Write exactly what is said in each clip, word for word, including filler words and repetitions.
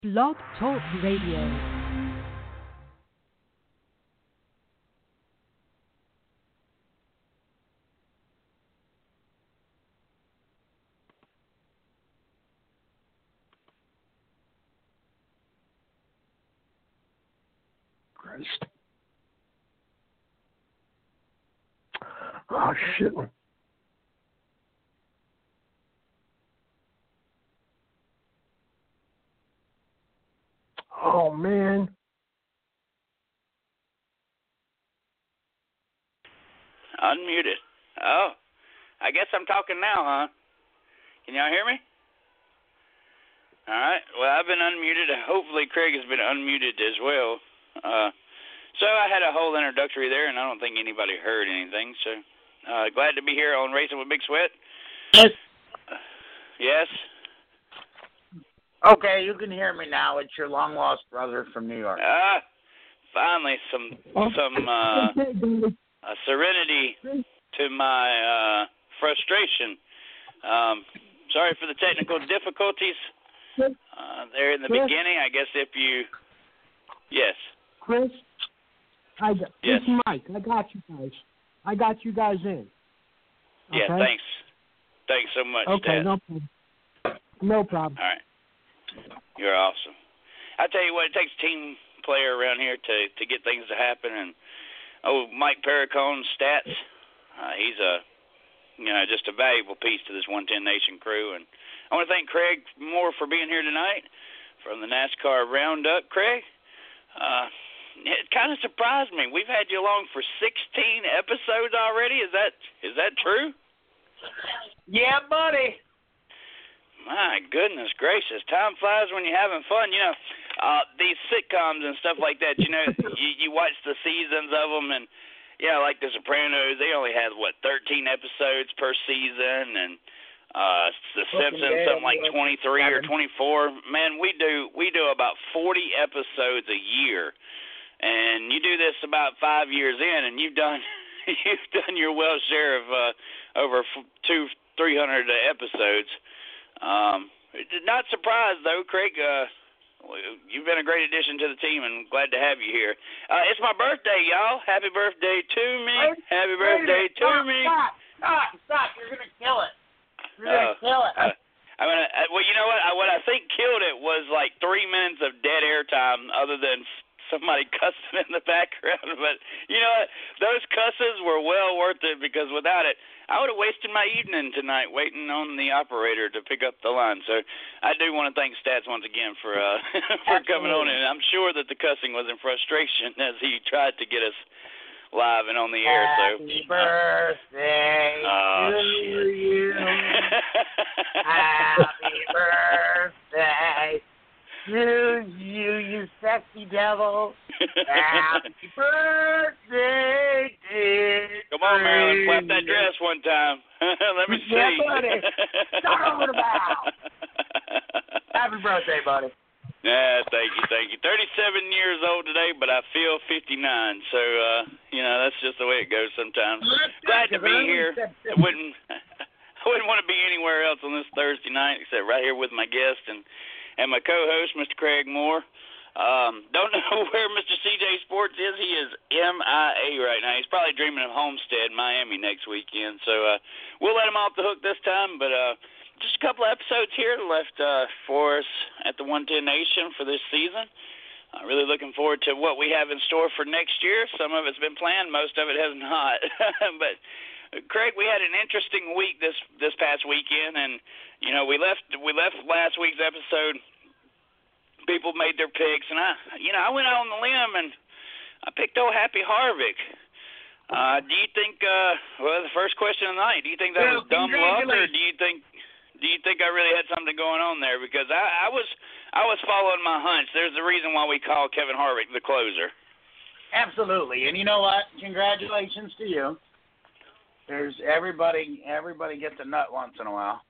Blog Talk Radio. Christ. Oh, shit. Oh, man. Unmuted. Oh, I guess I'm talking now, huh? Can y'all hear me? All right. Well, I've been unmuted. Hopefully, Craig has been unmuted as well. Uh, so I had a whole introductory there, and I don't think anybody heard anything. So uh, glad to be here on Racing with Big Sweat. Yes. Uh, yes. Okay, you can hear me now. It's your long lost brother from New York. Ah, uh, finally some some uh, uh, serenity to my uh, frustration. Um, sorry for the technical difficulties uh, there in the Chris? beginning. I guess if you, yes, Chris, I got, yes, it's Mike. I got you guys. I got you guys in. Okay? Yeah, thanks, thanks so much, Okay, Dad. no problem. No problem. All right. You're awesome. I tell you what, it takes a team player around here to, to get things to happen. And oh, Mike Pericone's stats, uh, he's a you know just a valuable piece to this one ten Nation crew. And I want to thank Craig Moore for being here tonight from the NASCAR Roundup. Craig, uh, it kind of surprised me. We've had you along for sixteen episodes already. Is that is that true? Yeah, buddy. My goodness gracious, time flies when you're having fun. You know, uh, these sitcoms and stuff like that, you know, you, you watch the seasons of them, and, yeah, like The Sopranos, they only had, what, thirteen episodes per season, and uh, The Simpsons, something like twenty-three or twenty-four. Man, we do we do about forty episodes a year, and you do this about five years in, and you've done you've done your well share of uh, over two, three hundred episodes. Um, not surprised, though, Craig. Uh, you've been a great addition to the team, and glad to have you here. Uh, it's my birthday, y'all. Happy birthday to me. Wait, Happy wait birthday to stop, me. Stop, stop, stop. You're going to kill it. You're going to Uh, kill it. Uh, I mean, uh, well, you know what? I, what I think killed it was like three minutes of dead air time, other than somebody cussing in the background. But you know what? Those cusses were well worth it, because without it, I would have wasted my evening tonight waiting on the operator to pick up the line. So I do want to thank Stats once again for uh, for coming on, and I'm sure that the cussing was in frustration as he tried to get us live and on the air. Happy so birthday uh, to shit. you. Happy birthday to you, you sexy devil. Happy birthday, dear. Come on, Marilyn, clap that dress one time. Let me see. Yeah, buddy. Start over the bow. Happy birthday, buddy. Yeah, thank you, thank you. thirty-seven years old today, but I feel fifty-nine. So, uh, you know, that's just the way it goes sometimes. Glad to be here. I wouldn't, I wouldn't want to be anywhere else on this Thursday night except right here with my guest and, and my co-host, Mister Craig Moore. Um, don't know where Mister C J Sports is. He is M I A right now. He's probably dreaming of Homestead, Miami next weekend. So uh, we'll let him off the hook this time. But uh, just a couple episodes here left uh, for us at the one ten Nation for this season. Uh, really looking forward to what we have in store for next year. Some of it's been planned. Most of it has not. But Craig, we had an interesting week this this past weekend, and you know we left we left last week's episode. People made their picks, and I, you know, I went out on the limb and I picked old Happy Harvick. Uh, do you think? Uh, well, the first question of the night. Do you think that Well, was dumb luck, or do you think? Do you think I really had something going on there? Because I, I was, I was following my hunch. There's a reason why we call Kevin Harvick the closer. Absolutely, and you know what? Congratulations to you. There's everybody. Everybody gets a nut once in a while.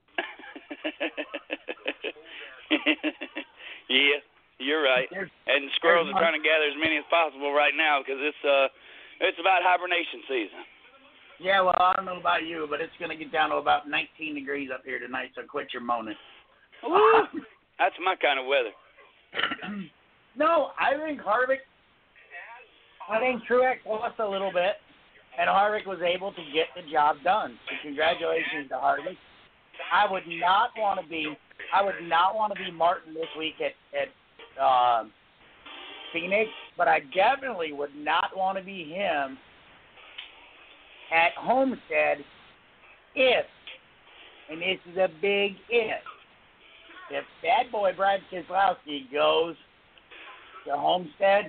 Yeah, you're right. There's, and squirrels are trying to gather as many as possible right now because it's uh, it's about hibernation season. Yeah, well, I don't know about you, but it's going to get down to about nineteen degrees up here tonight, so quit your moaning. Woo! That's my kind of weather. No, I think Harvick. I think Truex lost a little bit, and Harvick was able to get the job done. So congratulations to Harvick. I would not want to be. I would not want to be Martin this week at at uh, Phoenix, but I definitely would not want to be him at Homestead if, and this is a big if, if bad boy Brad Keselowski goes to Homestead,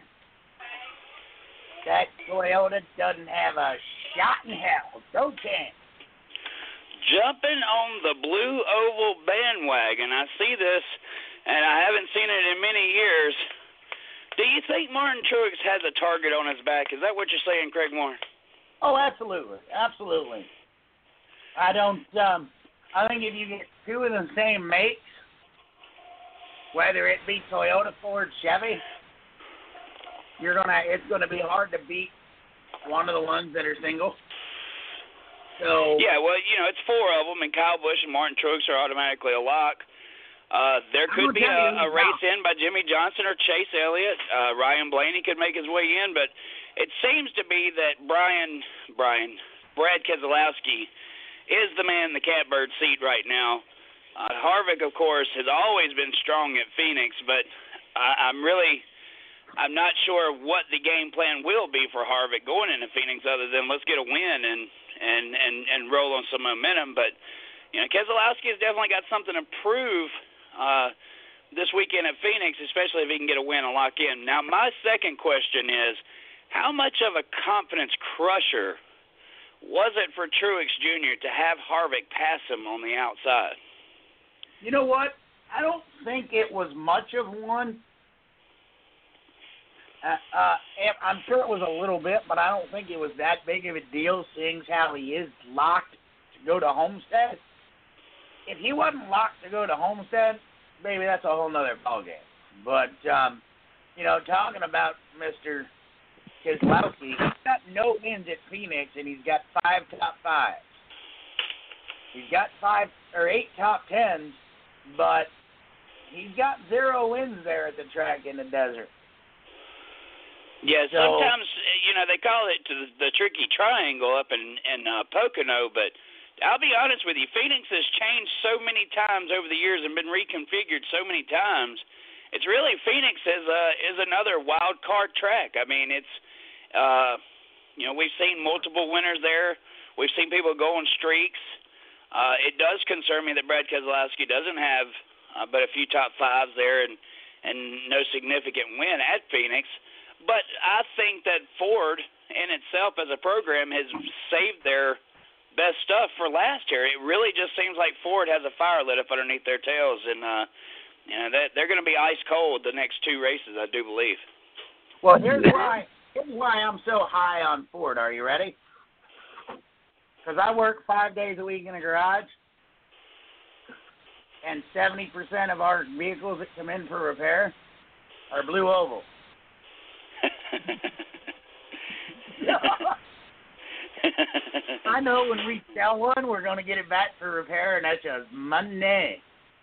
that Toyota doesn't have a shot in hell. No chance. Jumping on the blue oval bandwagon. I see this, and I haven't seen it in many years. Do you think Martin Truex has a target on his back? Is that what you're saying, Craig Moore? Oh, absolutely. Absolutely. I don't, um, I think if you get two of the same makes, whether it be Toyota, Ford, Chevy, you're gonna, it's gonna be hard to beat one of the ones that are single. So yeah, well, you know, it's four of them, and Kyle Busch and Martin Truex are automatically a lock. Uh, there could be a, a race in by Jimmy Johnson or Chase Elliott. Uh, Ryan Blaney could make his way in, but it seems to be that Brian, Brian, Brad Keselowski is the man in the catbird seat right now. Uh, Harvick, of course, has always been strong at Phoenix, but I, I'm really, I'm not sure what the game plan will be for Harvick going into Phoenix, other than let's get a win and and and, and roll on some momentum. But you know, Keselowski has definitely got something to prove uh, this weekend at Phoenix, especially if he can get a win and lock in. Now, my second question is, how much of a confidence crusher was it for Truex Junior to have Harvick pass him on the outside? You know what? I don't think it was much of one. Uh, uh, I'm sure it was a little bit, but I don't think it was that big of a deal, seeing how he is locked to go to Homestead. If he wasn't locked to go to Homestead, maybe that's a whole nother ballgame. But, um, you know, talking about Mister Keselowski, he's got no wins at Phoenix, and he's got five top fives. He's got five or eight top tens, but he's got zero wins there at the track in the desert. Yeah, so, sometimes, you know, they call it the, the tricky triangle up in, in uh, Pocono, but I'll be honest with you, Phoenix has changed so many times over the years and been reconfigured so many times. It's really, Phoenix is, uh, is another wild card track. I mean, it's, uh, you know, we've seen multiple winners there. We've seen people go on streaks. Uh, it does concern me that Brad Keselowski doesn't have uh, but a few top fives there and, and no significant win at Phoenix. But I think that Ford in itself as a program has saved their best stuff for last year. It really just seems like Ford has a fire lit up underneath their tails, and uh, you know that they're going to be ice cold the next two races, I do believe. Well, here's why. Here's why I'm so high on Ford. Are you ready? Because I work five days a week in a garage, and seventy percent of our vehicles that come in for repair are blue oval. I know when we sell one, we're going to get it back for repair, and that's just money.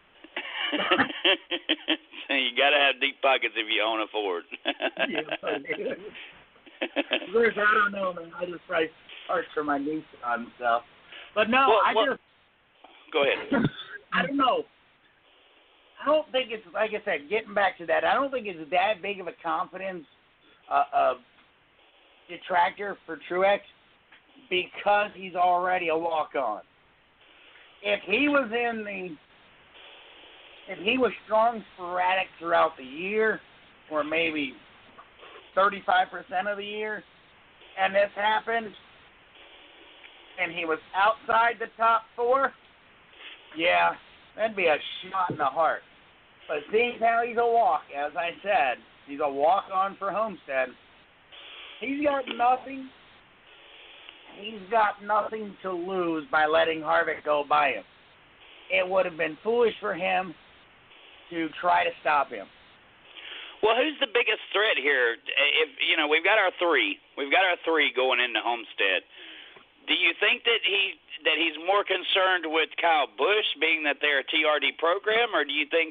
So you got to have deep pockets if you own a Ford. Yeah, of course, I don't know, man. I just price parts for my niece and stuff. But no, well, I well, just... Go ahead. I don't know. I don't think it's, like I said, getting back to that, I don't think it's that big of a confidence uh, uh, detractor for Truex because he's already a walk-on. If he was in the, if he was strong sporadic throughout the year, or maybe thirty-five percent of the year, and this happened, and he was outside the top four, yeah, that'd be a shot in the heart. But seeing how he's a walk, as I said, he's a walk-on for Homestead. He's got nothing. He's got nothing to lose by letting Harvick go by him. It would have been foolish for him to try to stop him. Well, who's the biggest threat here? If you know, we've got our three. We've got our three going into Homestead. Do you think that he that he's more concerned with Kyle Busch, being that they're a T R D program, or do you think that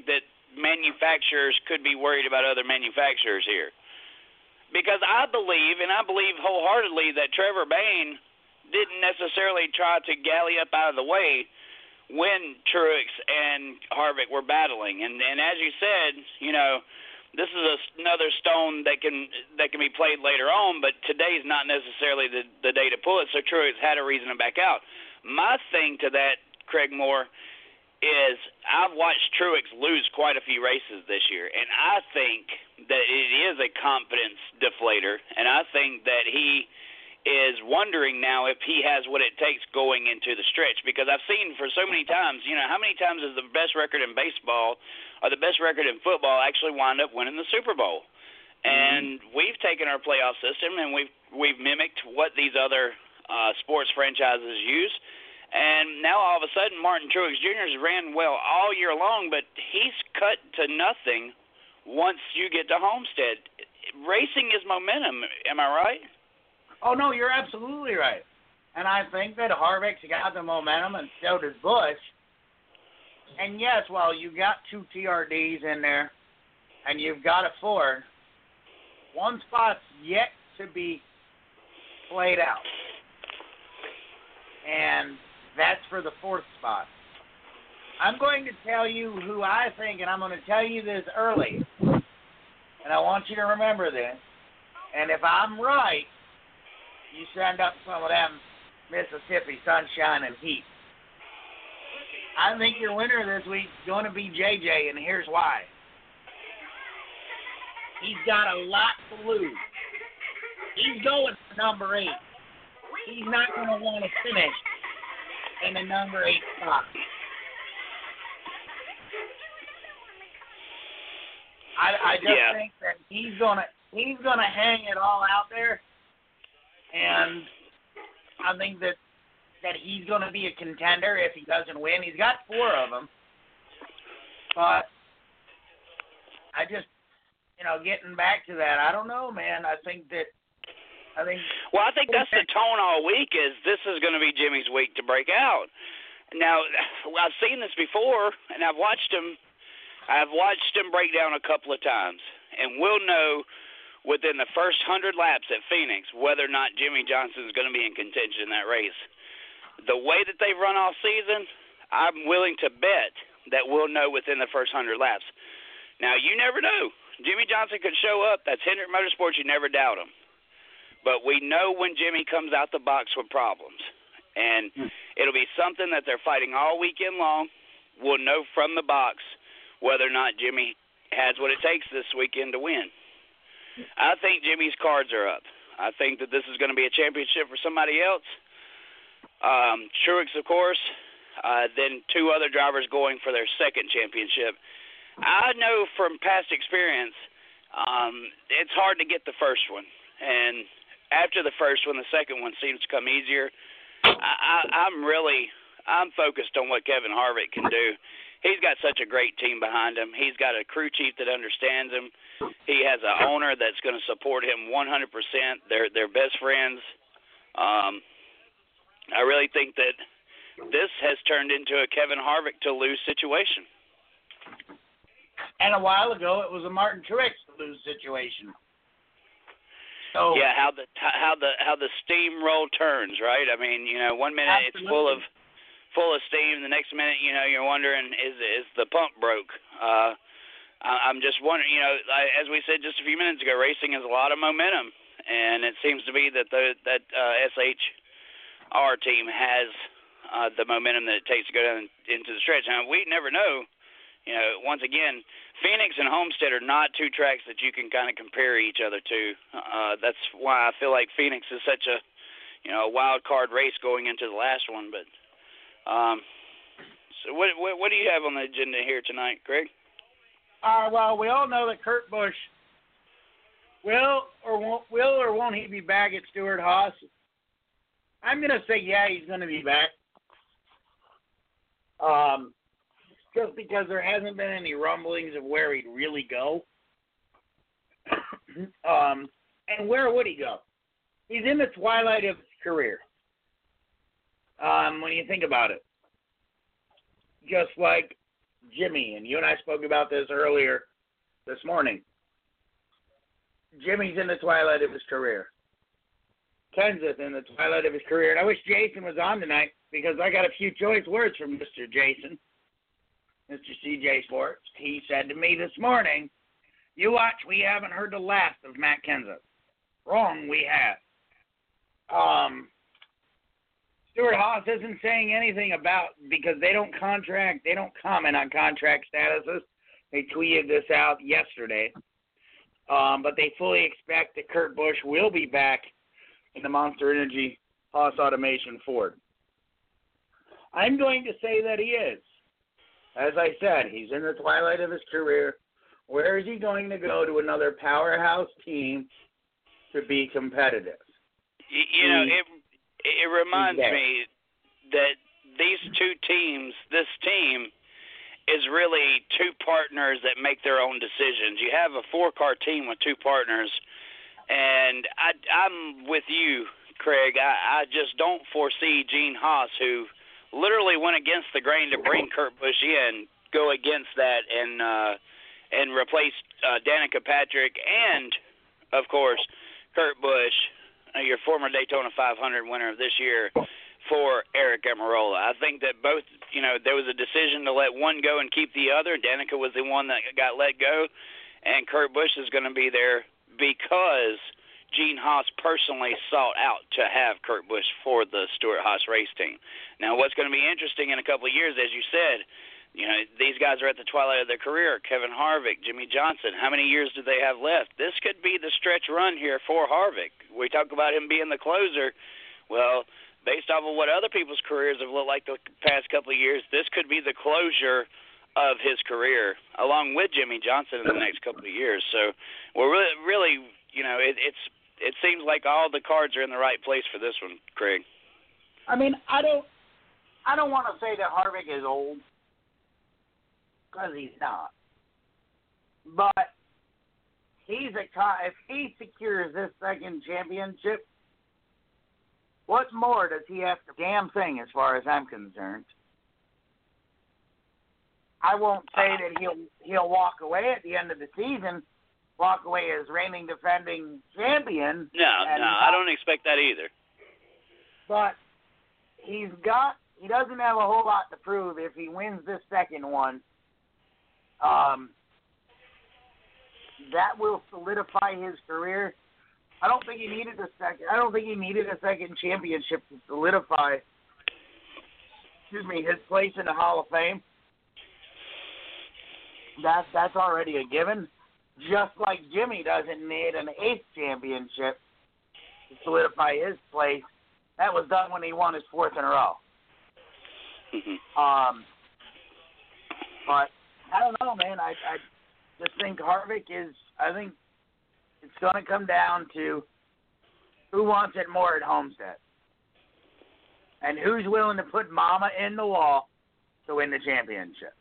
manufacturers could be worried about other manufacturers here. Because I believe, and I believe wholeheartedly, that Trevor Bayne didn't necessarily try to galley up out of the way when Truex and Harvick were battling. And, and as you said, you know, this is a, another stone that can that can be played later on, but today's not necessarily the, the day to pull it, so Truex had a reason to back out. My thing to that, Craig Moore, is I've watched Truex lose quite a few races this year, and I think that it is a confidence deflator, and I think that he is wondering now if he has what it takes going into the stretch, because I've seen for so many times, you know, how many times does the best record in baseball or the best record in football actually wind up winning the Super Bowl? And mm-hmm. we've taken our playoff system and we've we've mimicked what these other uh, sports franchises use. And now all of a sudden, Martin Truex Junior has ran well all year long, but he's cut to nothing once you get to Homestead. Racing is momentum. Am I right? Oh, no, you're absolutely right. And I think that Harvick's got the momentum, and so does Busch. And, yes, while you got two T R Ds in there and you've got a Ford, one spot's yet to be played out. And that's for the fourth spot. I'm going to tell you who I think, and I'm going to tell you this early, and I want you to remember this. And if I'm right, you send up some of them Mississippi sunshine and heat. I think your winner this week is going to be J J, and here's why. He's got a lot to lose. He's going for number eight. He's not going to want to finish in the number eight spot. I, I just yeah. think that he's gonna he's gonna hang it all out there, and I think that that he's gonna be a contender if he doesn't win. He's got four of them, but I just you know getting back to that, I don't know, man. I think that. I think well, I think that's the tone all week is this is going to be Jimmy's week to break out. Now, I've seen this before, and I've watched him. I've watched him break down a couple of times, and we'll know within the first hundred laps at Phoenix whether or not Jimmy Johnson is going to be in contention in that race. The way that they've run all season, I'm willing to bet that we'll know within the first hundred laps. Now, you never know. Jimmy Johnson could show up. That's Hendrick Motorsports. You never doubt him. But we know when Jimmy comes out the box with problems. And it'll be something that they're fighting all weekend long. We'll know from the box whether or not Jimmy has what it takes this weekend to win. I think Jimmy's cards are up. I think that this is going to be a championship for somebody else. Um, Truex, of course. Uh, then two other drivers going for their second championship. I know from past experience, um, it's hard to get the first one. And after the first one, the second one seems to come easier. I, I, I'm really, I'm focused on what Kevin Harvick can do. He's got such a great team behind him. He's got a crew chief that understands him. He has an owner that's going to support him one hundred percent. They're they're best friends. Um, I really think that this has turned into a Kevin Harvick to lose situation. And a while ago, it was a Martin Truex to lose situation. So, yeah, how the how the how the steamroll turns, right? I mean, you know, one minute absolutely. it's full of full of steam, the next minute, you know, you're wondering is is the pump broke? Uh, I, I'm just wondering, you know, as we said just a few minutes ago, racing has a lot of momentum, and it seems to be that the that uh, S H R team has uh, the momentum that it takes to go down into the stretch. Now we never know. You know, once again, Phoenix and Homestead are not two tracks that you can kind of compare each other to. Uh, that's why I feel like Phoenix is such a, you know, a wild card race going into the last one. But um, so, what, what what do you have on the agenda here tonight, Greg? Uh, well, we all know that Kurt Busch will or won't will or won't he be back at Stewart-Haas? I'm gonna say yeah, he's gonna be back. Um. Just because there hasn't been any rumblings of where he'd really go. um, and where would he go? He's in the twilight of his career. Um, when you think about it. Just like Jimmy, and you and I spoke about this earlier this morning. Jimmy's in the twilight of his career. Kenseth in the twilight of his career. And I wish Jason was on tonight because I got a few choice words from Mister Jason, Mister C J Sports. He said to me this morning, you watch, we haven't heard the last of Matt Kenseth. Wrong, we have. Um, Stuart Haas isn't saying anything about, because they don't contract, they don't comment on contract statuses. They tweeted this out yesterday. Um, but they fully expect that Kurt Busch will be back in the Monster Energy Haas Automation Ford. I'm going to say that he is. As I said, he's in the twilight of his career. Where is he going to go to another powerhouse team to be competitive? You, you know, it it reminds me that these two teams, this team, is really two partners that make their own decisions. You have a four-car team with two partners, and I, I'm with you, Craig. I, I just don't foresee Gene Haas, who literally went against the grain to bring Kurt Busch in, go against that and uh, and replace uh, Danica Patrick and, of course, Kurt Busch, uh, your former Daytona five hundred winner of this year, for Eric Almirola. I think that both, you know, there was a decision to let one go and keep the other. Danica was the one that got let go, and Kurt Busch is going to be there because Gene Haas personally sought out to have Kurt Busch for the Stuart Haas race team. Now, what's going to be interesting in a couple of years, as you said, you know, these guys are at the twilight of their career. Kevin Harvick, Jimmy Johnson, how many years do they have left? This could be the stretch run here for Harvick. We talk about him being the closer. Well, based off of what other people's careers have looked like the past couple of years, this could be the closure of his career, along with Jimmy Johnson in the next couple of years. So we're really, really, you know, it, it's it seems like all the cards are in the right place for this one, Craig. I mean, I don't, I don't want to say that Harvick is old, because he's not. But he's a if he secures this second championship, what more does he have to damn thing as far as I'm concerned? I won't say that he'll he'll walk away at the end of the season, walk away as reigning defending champion. No, no, I don't expect that either. But he's got he doesn't have a whole lot to prove if he wins this second one. Um, that will solidify his career. I don't think he needed a second. I don't think he needed a second championship to solidify. Excuse me, his place in the Hall of Fame. That's that's already a given. Just like Jimmy doesn't need an eighth championship to solidify his place. That was done when he won his fourth in a row. um, but I don't know, man. I I just think Harvick is. I think. It's going to come down to who wants it more at Homestead and who's willing to put mama in the wall to win the championship.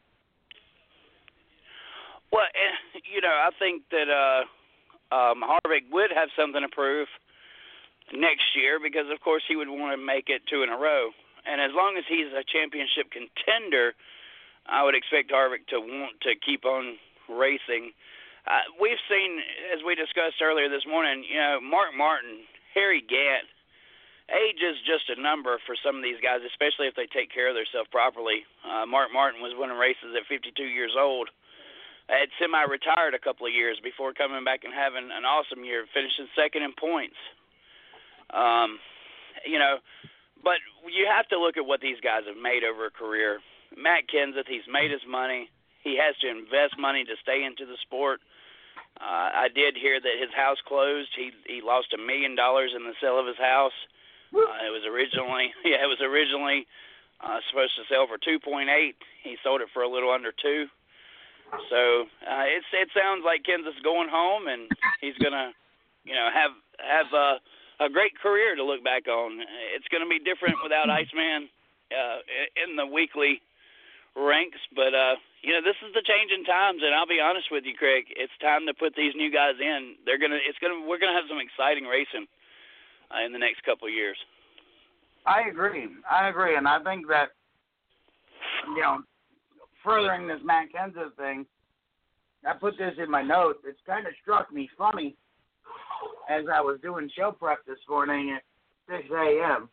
Well, you know, I think that uh, um, Harvick would have something to prove next year because, of course, he would want to make it two in a row. And as long as he's a championship contender, I would expect Harvick to want to keep on racing. Uh, we've seen, as we discussed earlier this morning, you know, Mark Martin, Harry Gant, age is just a number for some of these guys, especially if they take care of themselves properly. Uh, Mark Martin was winning races at fifty-two years old. Had semi-retired a couple of years before coming back and having an awesome year, finishing second in points. Um, you know, but you have to look at what these guys have made over a career. Matt Kenseth, he's made his money. He has to invest money to stay into the sport. Uh, I did hear that his house closed. He he lost a million dollars in the sale of his house. Uh, it was originally yeah, it was originally uh, supposed to sell for two point eight. He sold it for a little under two. So uh, it's it sounds like Kenseth's going home, and he's gonna you know have have a, a great career to look back on. It's gonna be different without Iceman uh, in the weekly ranks, but uh, you know, this is the change in times, and I'll be honest with you, Craig. It's time to put these new guys in. They're gonna, it's gonna, we're gonna have some exciting racing uh, in the next couple of years. I agree. I agree, and I think that you know, furthering this Matt Kenseth thing, I put this in my notes. It's kind of struck me funny as I was doing show prep this morning at six a.m.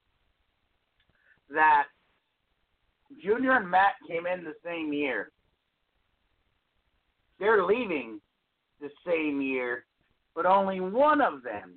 that Junior and Matt came in the same year. They're leaving the same year, but only one of them,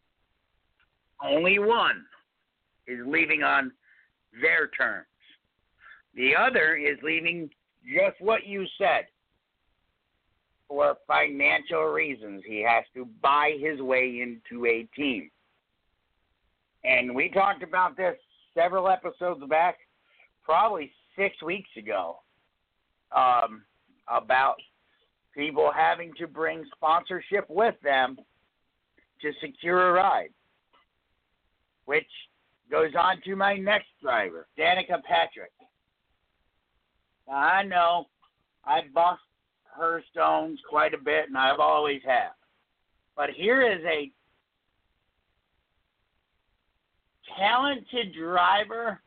only one, is leaving on their terms. The other is leaving just what you said, for financial reasons. He has to buy his way into a team. And we talked about this several episodes back, probably six weeks ago, um, about people having to bring sponsorship with them to secure a ride, which goes on to my next driver, Danica Patrick. Now, I know I bust her stones quite a bit, and I've always have. But here is a talented driver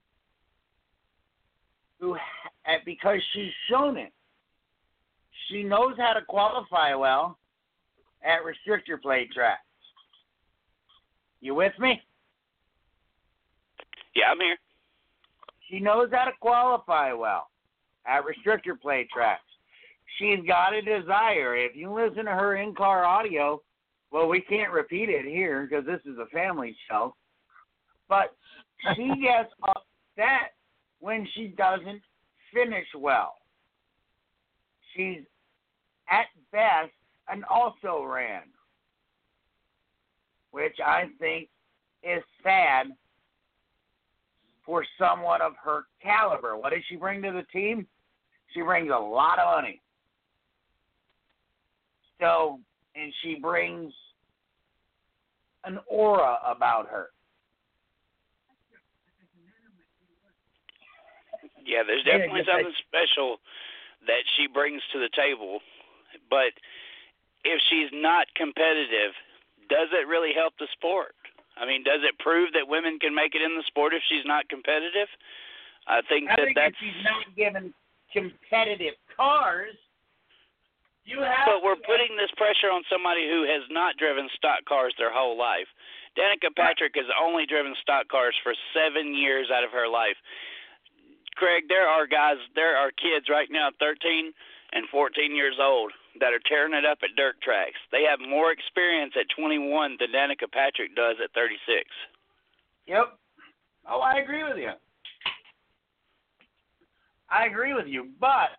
who, because she's shown it, she knows how to qualify well at restrictor plate tracks. You with me? Yeah, I'm here. She knows how to qualify well at restrictor plate tracks. She's got a desire. If you listen to her in-car audio, well, we can't repeat it here because this is a family show, but she gets upset when she doesn't finish well. She's, at best, an also-ran, which I think is sad for someone of her caliber. What does she bring to the team? She brings a lot of money. So, and she brings an aura about her. Yeah, there's definitely yeah, something special that she brings to the table. But if she's not competitive, does it really help the sport? I mean, does it prove that women can make it in the sport if she's not competitive? I think I that think that's... if she's not given competitive cars, you have But we're to... putting this pressure on somebody who has not driven stock cars their whole life. Danica Patrick has only driven stock cars for seven years out of her life. Craig, there are guys, there are kids right now, thirteen and fourteen years old, that are tearing it up at dirt tracks. They have more experience at twenty-one than Danica Patrick does at thirty-six. Yep. Oh, I agree with you. I agree with you, but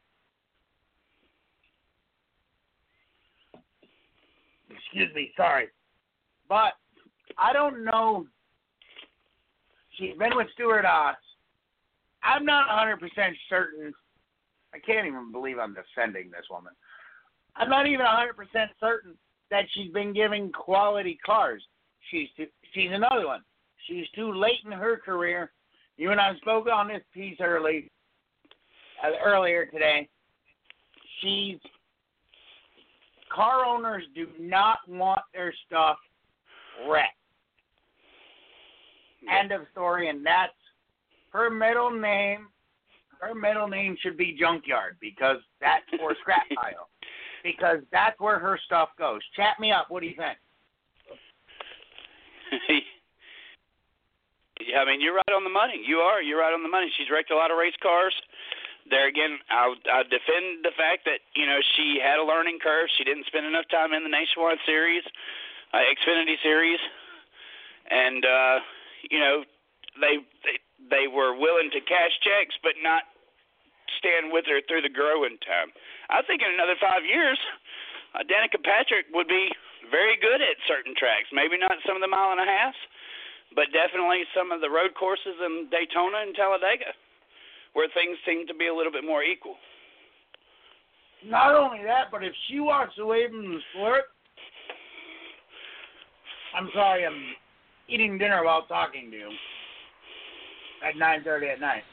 excuse me, sorry. But I don't know. She's been with Stuart Haas. I'm not one hundred percent certain. I can't even believe I'm defending this woman. I'm not even one hundred percent certain that she's been giving quality cars. She's too, she's another one. She's too late in her career. You and I spoke on this piece early, uh, earlier today. She's car owners do not want their stuff wrecked. End of story, and that's her middle name. Her middle name should be Junkyard because that's for scrap pile. Because that's where her stuff goes. Chat me up. What do you think? Yeah, I mean, you're right on the money. You are. You're right on the money. She's wrecked a lot of race cars. There again, I I defend the fact that, you know, she had a learning curve. She didn't spend enough time in the Nationwide Series, uh, Xfinity Series, and uh, you know, they, they they were willing to cash checks, but not stand with her through the growing time. I think in another five years, uh, Danica Patrick would be very good at certain tracks. Maybe not some of the mile and a half, but definitely some of the road courses in Daytona and Talladega, where things seem to be a little bit more equal. Not only that, but if she walks away from the sport, I'm sorry, I'm eating dinner while talking to you at nine thirty at night.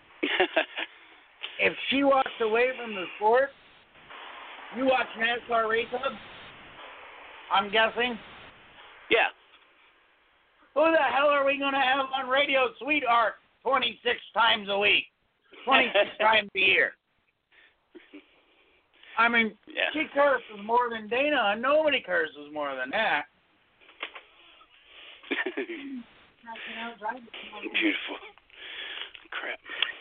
If she walks away from the sport, you watch NASCAR Race Hub, I'm guessing? Yeah. Who the hell are we going to have on radio, sweetheart, twenty-six times a week? twenty-six times a year. I mean, yeah. she curses more than Dana, and nobody curses more than that. Beautiful. Crap.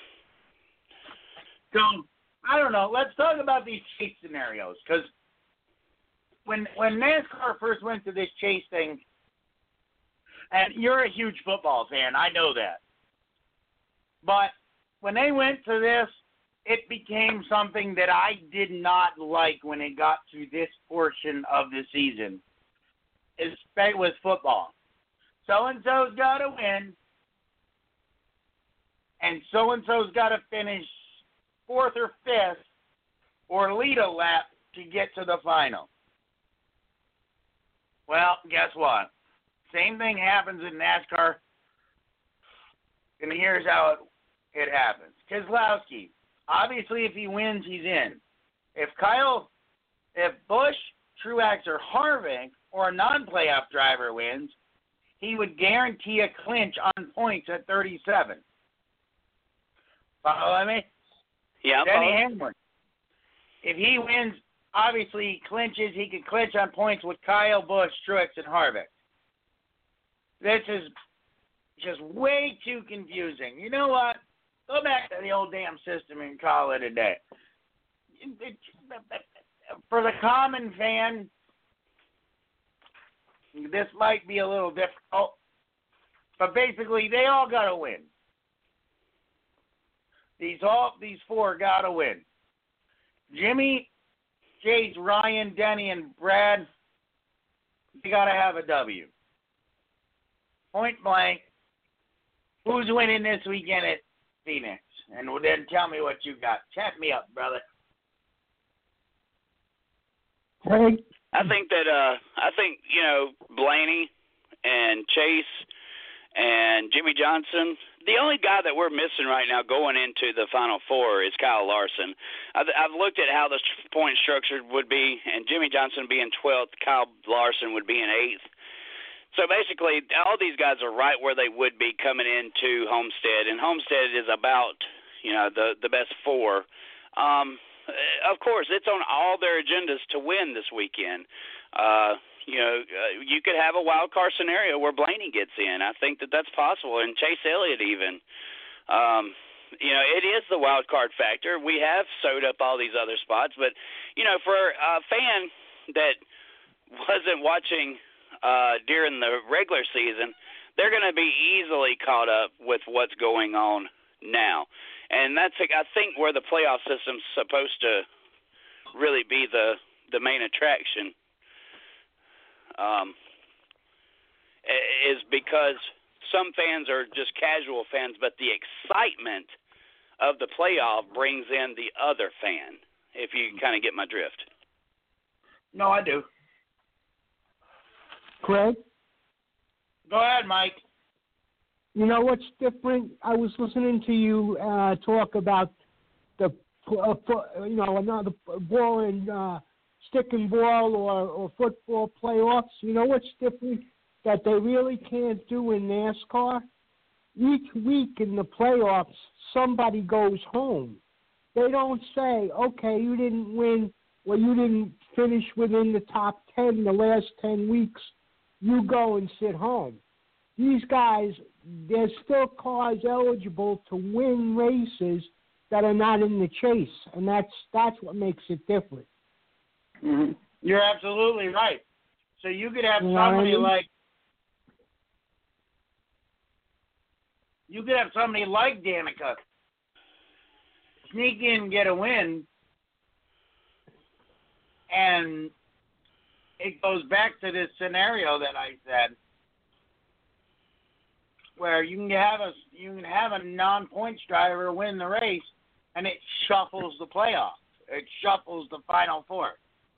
So, I don't know. Let's talk about these chase scenarios, because when when NASCAR first went to this chase thing, and you're a huge football fan, I know that. But when they went to this, it became something that I did not like when it got to this portion of the season, especially with football. So-and-so's got to win, and so-and-so's got to finish fourth or fifth or lead a lap to get to the final. Well, guess what? Same thing happens in NASCAR, and here's how it, it happens. Keselowski, obviously, if he wins, he's in. If Kyle, if Busch, Truex, or Harvick, or a non-playoff driver wins, he would guarantee a clinch on points at thirty-seven. Follow me? Yeah. Denny Hamlin. If he wins, obviously he clinches. He can clinch on points with Kyle, Busch, Truex, and Harvick. This is just way too confusing. You know what? Go back to the old damn system and call it a day. For the common fan, this might be a little difficult, but basically they all got to win. These all these four got to win. Jimmy, Chase, Ryan, Denny, and Brad, they got to have a W. Point blank, who's winning this weekend at Phoenix? And then tell me what you got. Chat me up, brother. Hey. I think that uh, I think you know Blaney and Chase and Jimmy Johnson. The only guy that we're missing right now going into the Final Four is Kyle Larson. I've, I've looked at how the point structure would be, and Jimmy Johnson being twelfth, Kyle Larson would be in eighth. So basically, all these guys are right where they would be coming into Homestead, and Homestead is about you know the the best four. Um, Of course, it's on all their agendas to win this weekend. Uh, you know, uh, you could have a wild card scenario where Blaney gets in. I think that that's possible, and Chase Elliott even. Um, you know, it is the wild card factor. We have sewed up all these other spots, but you know, for a fan that wasn't watching uh, during the regular season, they're going to be easily caught up with what's going on now. And that's, I think, where the playoff system's supposed to really be the, the main attraction, um, is because some fans are just casual fans, but the excitement of the playoff brings in the other fan, if you kind of get my drift. No, I do. Craig? Go ahead, Mike. You know what's different? I was listening to you uh, talk about the, uh, you know, another ball and uh, stick and ball or, or football playoffs. You know what's different that they really can't do in NASCAR? Each week in the playoffs, somebody goes home. They don't say, okay, you didn't win, or you didn't finish within the top ten the last ten weeks. You go and sit home. These guys, there's still cars eligible to win races that are not in the chase, and that's that's what makes it different. Mm-hmm. You're absolutely right. So you could have You know somebody what I mean? like you could have somebody like Danica sneak in and get a win, and it goes back to this scenario that I said, where you can have a you can have a non-points driver win the race, and it shuffles the playoffs. It shuffles the Final Four.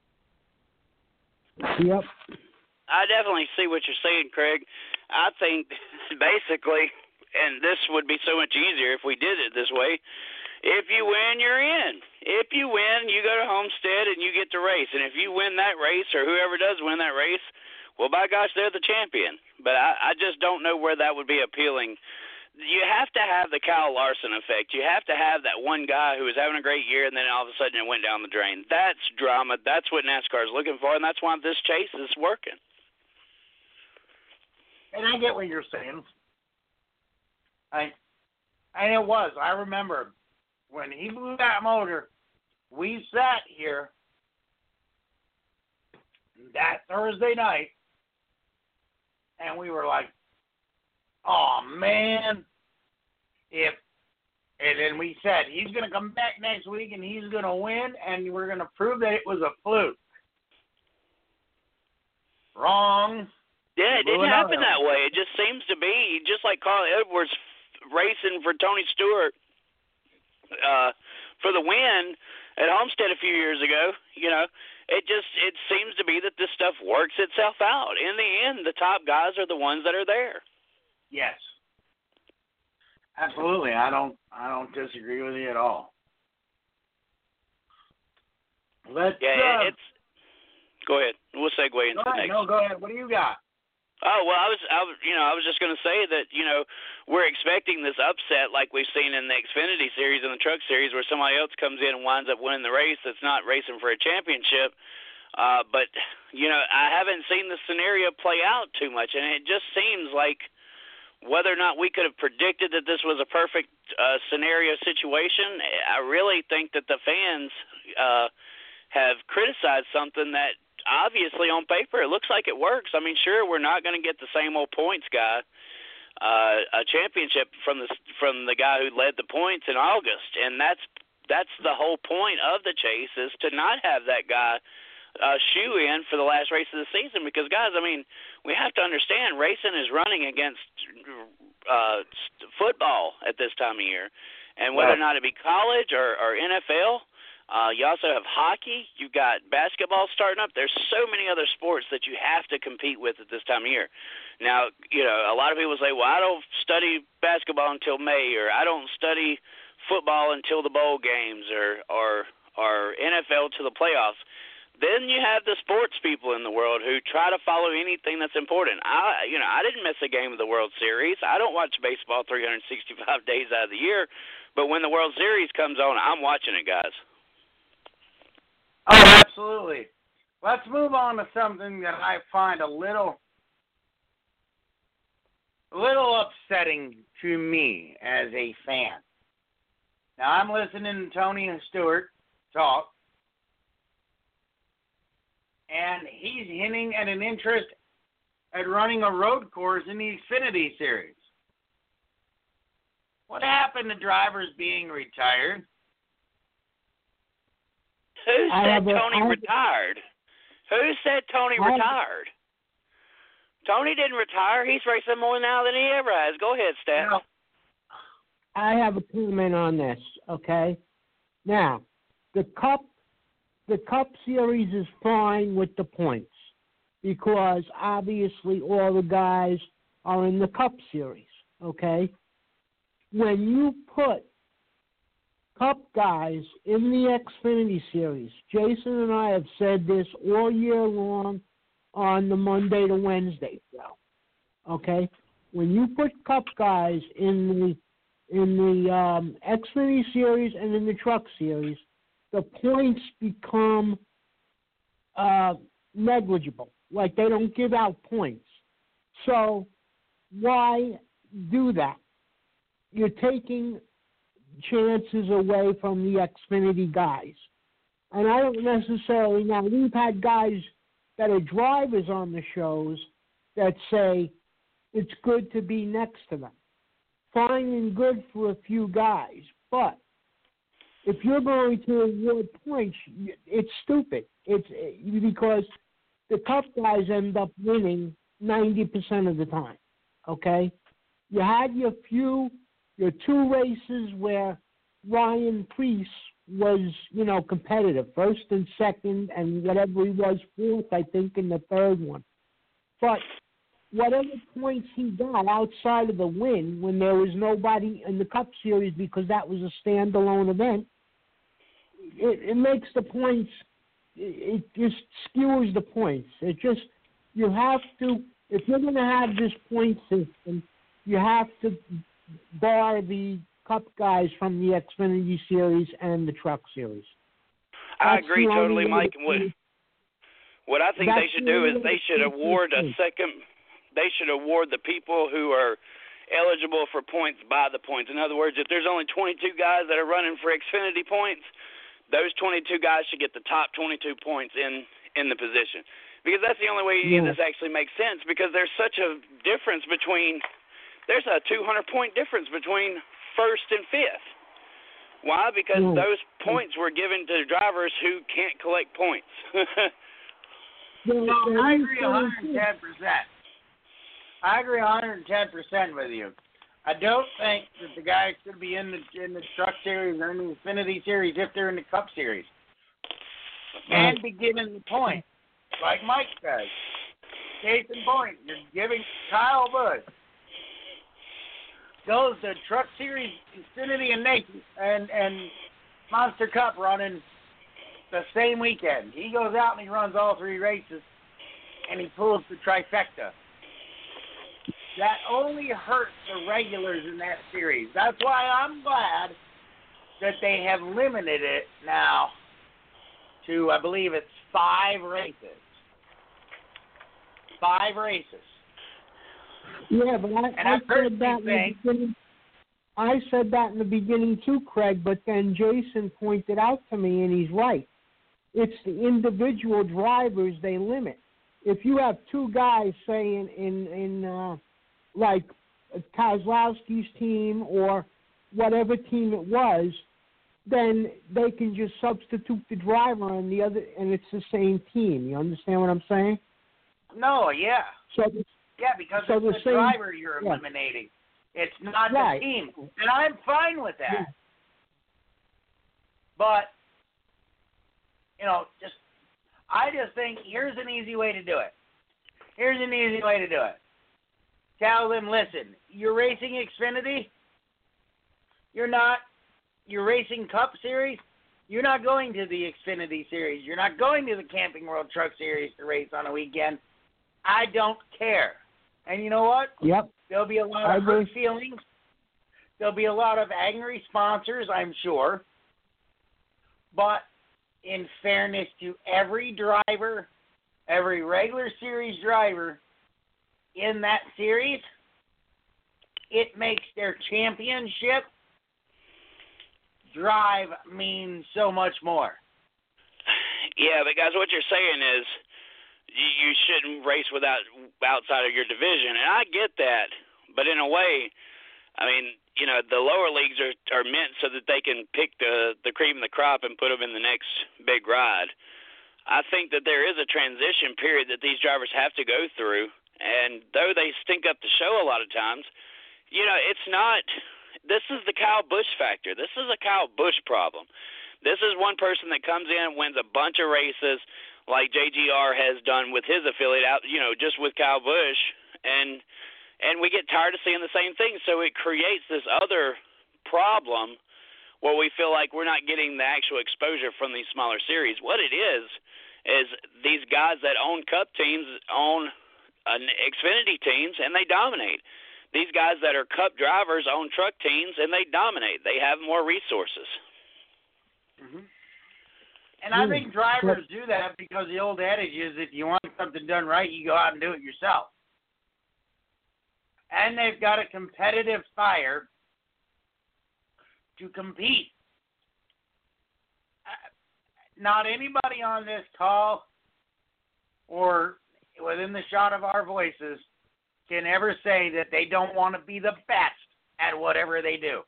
Yep. I definitely see what you're saying, Craig. I think basically, and this would be so much easier if we did it this way, if you win, you're in. If you win, you go to Homestead and you get to race. And if you win that race, or whoever does win that race, well, by gosh, they're the champion. But I, I just don't know where that would be appealing you have to have the Kyle Larson effect. You have to have that one guy who was having a great year, and then all of a sudden it went down the drain. That's drama. That's what NASCAR is looking for, and that's why this chase is working. And I get what you're saying. I, and it was. I remember when he blew that motor, we sat here that Thursday night, and we were like, oh, man, if, and then we said, he's going to come back next week and he's going to win, and we're going to prove that it was a fluke. Wrong. Yeah, it didn't happen that way. It just seems to be, just like Carl Edwards racing for Tony Stewart uh, for the win at Homestead a few years ago, you know, it just, it seems to be that this stuff works itself out. In the end, the top guys are the ones that are there. Yes. Absolutely. I don't I don't disagree with you at all. Let's Yeah, uh, it's go ahead. We'll segue into go the ahead. next. No, go ahead. What do you got? Oh, well, I was I was you know, I was just going to say that, you know, we're expecting this upset like we've seen in the Xfinity series and the Truck series where somebody else comes in and winds up winning the race that's not racing for a championship. Uh, but, you know, I haven't seen the scenario play out too much, and it just seems like whether or not we could have predicted that this was a perfect uh, scenario situation, I really think that the fans uh, have criticized something that obviously on paper it looks like it works. I mean, sure, we're not going to get the same old points guy, uh, a championship from the from the guy who led the points in August, and that's that's the whole point of the chase, is to not have that guy uh, shoe in for the last race of the season. Because, guys, I mean, we have to understand racing is running against uh, football at this time of year, and whether or not it be college or, or N F L. Uh, you also have hockey. You've got basketball starting up. There's so many other sports that you have to compete with at this time of year. Now, you know, a lot of people say, well, I don't study basketball until May, or I don't study football until the bowl games, or, or, or N F L to the playoffs. Then you have the sports people in the world who try to follow anything that's important. I, you know, I didn't miss a game of the World Series. I don't watch baseball three hundred sixty-five days out of the year, but when the World Series comes on, I'm watching it, guys. Oh, absolutely. Let's move on to something that I find a little, a little upsetting to me as a fan. Now, I'm listening to Tony and Stewart talk, and he's hinting at an interest at running a road course in the Xfinity Series. What happened to drivers being retired? Who said a, Tony have, retired? Who said Tony I retired? Tony didn't retire. He's racing more now than he ever has. Go ahead, Stat. No. I have a comment on this, okay? Now, the Cup, the Cup Series is fine with the points because obviously all the guys are in the Cup Series, okay? When you put Cup guys in the Xfinity Series, Jason and I have said this all year long on the Monday to Wednesday show. Okay, when you put Cup guys in the in the um, Xfinity Series and in the Truck Series, the points become uh, negligible. Like they don't give out points. So why do that? You're taking chances away from the Xfinity guys. And I don't necessarily, now we've had guys that are drivers on the shows that say it's good to be next to them. Fine and good for a few guys, but if you're going to award points, it's stupid. It's because the Cup guys end up winning ninety percent of the time, okay? You had your few Your two races where Ryan Preece was, you know, competitive, first and second, and whatever he was, fourth, I think, in the third one. But whatever points he got outside of the win, when there was nobody in the Cup Series because that was a standalone event, it, it makes the points, it, it just skewers the points. It just, you have to, if you're going to have this point system, you have to bar the Cup guys from the Xfinity Series and the Truck Series. I That's agree the totally, only Mike. What, what I think they That's should the do is only they should award a second. They should award the people who are eligible for points by the points. In other words, if there's only twenty-two guys that are running for Xfinity points, those twenty-two guys should get the top twenty-two points in, in the position. Because that's the only way any of Yeah. this actually makes sense, because there's such a difference between – there's a two hundred point difference between first and fifth. Why? Because Yeah. those points were given to drivers who can't collect points. Yeah, No, there I is agree one hundred ten percent. I agree one hundred ten percent with you. I don't think that the guys should be in the in the Truck Series or in the Xfinity Series if they're in the Cup Series. And be given the point, like Mike says. Case in point, you're giving Kyle Busch goes to Truck Series, Xfinity, and Nation and and Monster Cup running the same weekend. He goes out and he runs all three races, and he pulls the trifecta. That only hurts the regulars in that series. That's why I'm glad that they have limited it now to, I believe it's five races. Five races. Yeah, but I, And I I said personally that in the think- beginning. I said that in the beginning too, Craig, but then Jason pointed out to me, and he's right. It's the individual drivers they limit. If you have two guys, say, in, in, in uh, like Kozlowski's team or whatever team it was, then they can just substitute the driver and the other, and it's the same team. You understand what I'm saying? No, yeah. So, Yeah, because so it's the the same- driver you're yeah. eliminating. It's not Right. the team. And I'm fine with that. Yeah. But, you know, just I just think here's an easy way to do it. Here's an easy way to do it. Tell them, listen, you're racing Xfinity. You're not. You're racing Cup Series. You're not going to the Xfinity Series. You're not going to the Camping World Truck Series to race on a weekend. I don't care. And you know what? Yep. There'll be a lot I of hurt agree. feelings. There'll be a lot of angry sponsors, I'm sure. But in fairness to every driver, every regular series driver in that series, it makes their championship drive mean so much more. Yeah, but guys, what you're saying is you, you shouldn't race without outside of your division, and I get that. But in a way, I mean, you know, the lower leagues are are meant so that they can pick the the cream of the crop and put them in the next big ride. I think that there is a transition period that these drivers have to go through, and though they stink up the show a lot of times, you know, it's not. This is the Kyle Busch factor. This is a Kyle Busch problem. This is one person that comes in, wins a bunch of races, like J G R has done with his affiliate, out, you know, just with Kyle Busch, and and we get tired of seeing the same thing. So it creates this other problem where we feel like we're not getting the actual exposure from these smaller series. What it is is these guys that own Cup teams own an Xfinity teams, and they dominate. These guys that are Cup drivers own truck teams, and they dominate. They have more resources. Mm-hmm. And I think drivers do that because the old adage is if you want something done right, you go out and do it yourself. And they've got a competitive fire to compete. Not anybody on this call or within the shot of our voices can ever say that they don't want to be the best at whatever they do.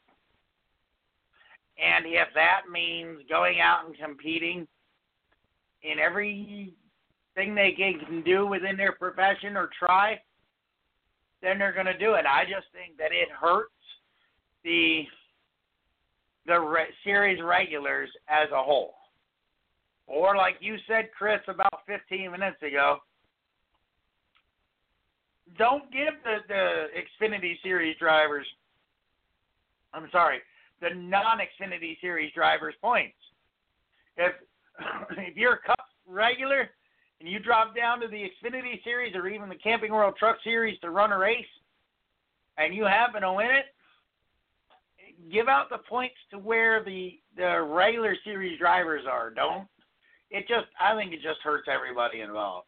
And if that means going out and competing in everything they can do within their profession or try, then they're going to do it. I just think that it hurts the the re- series regulars as a whole. Or like you said, Chris, about fifteen minutes ago, don't give the, the Xfinity Series drivers, I'm sorry, the non-Xfinity Series drivers points. If if you're a Cup regular and you drop down to the Xfinity Series or even the Camping World Truck Series to run a race and you happen to win it, give out the points to where the the regular series drivers are. Don't. It just, I think it just hurts everybody involved.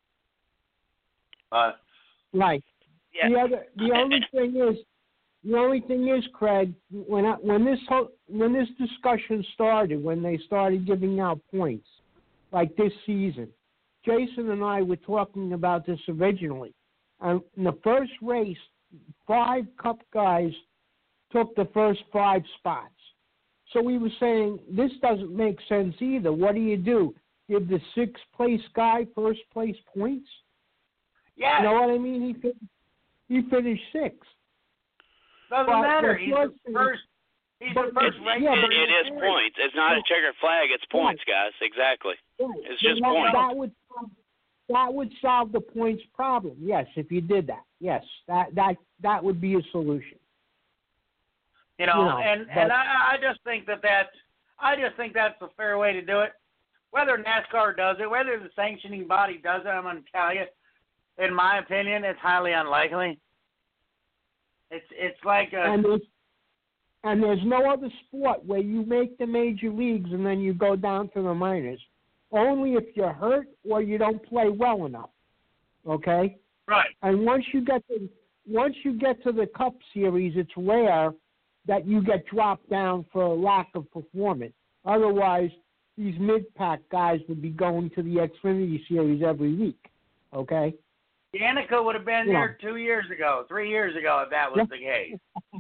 But right. Yeah. The other, the only thing is, the only thing is, Craig, when I, when this whole, when this discussion started, when they started giving out points, like this season, Jason and I were talking about this originally. Um, in the first race, five Cup guys took the first five spots. So we were saying, this doesn't make sense either. What do you do? Give the sixth place guy first place points? yeah, You know what I mean? He fin- he finished sixth. doesn't but matter. the He's first the thing- first. He's the but- first yeah, regular. but- It is points. It's not a checkered flag. It's points, guys. Exactly. Right. It's So just that, points. That would that would solve the points problem. Yes, if you did that. Yes, that that that would be a solution. You know, You know, and but- and I, I just think that that I just think that's a fair way to do it. Whether NASCAR does it, whether the sanctioning body does it, I'm going to tell you, in my opinion, it's highly unlikely. It's it's like a And there's, and there's no other sport where you make the major leagues and then you go down to the minors. Only if you're hurt or you don't play well enough. Okay? right. And once you get to once you get to the Cup Series, it's rare that you get dropped down for lack of performance. Otherwise, these mid-pack guys would be going to the Xfinity Series every week. Okay? Danica would have been Yeah. there two years ago, three years ago, if that was the case.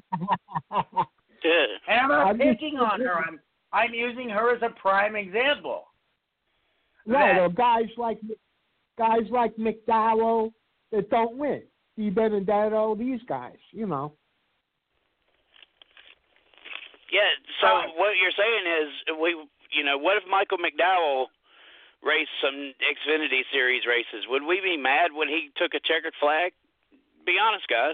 Yeah. And I'm not I'm just- picking on her. I'm I'm using her as a prime example. Right, That- or guys like guys like McDowell that don't win. Di Benedetto, these guys, you know. Yeah. So Right. what you're saying is, we, you know, what if Michael McDowell raced some Xfinity Series races? Would we be mad when he took a checkered flag? Be honest, guys.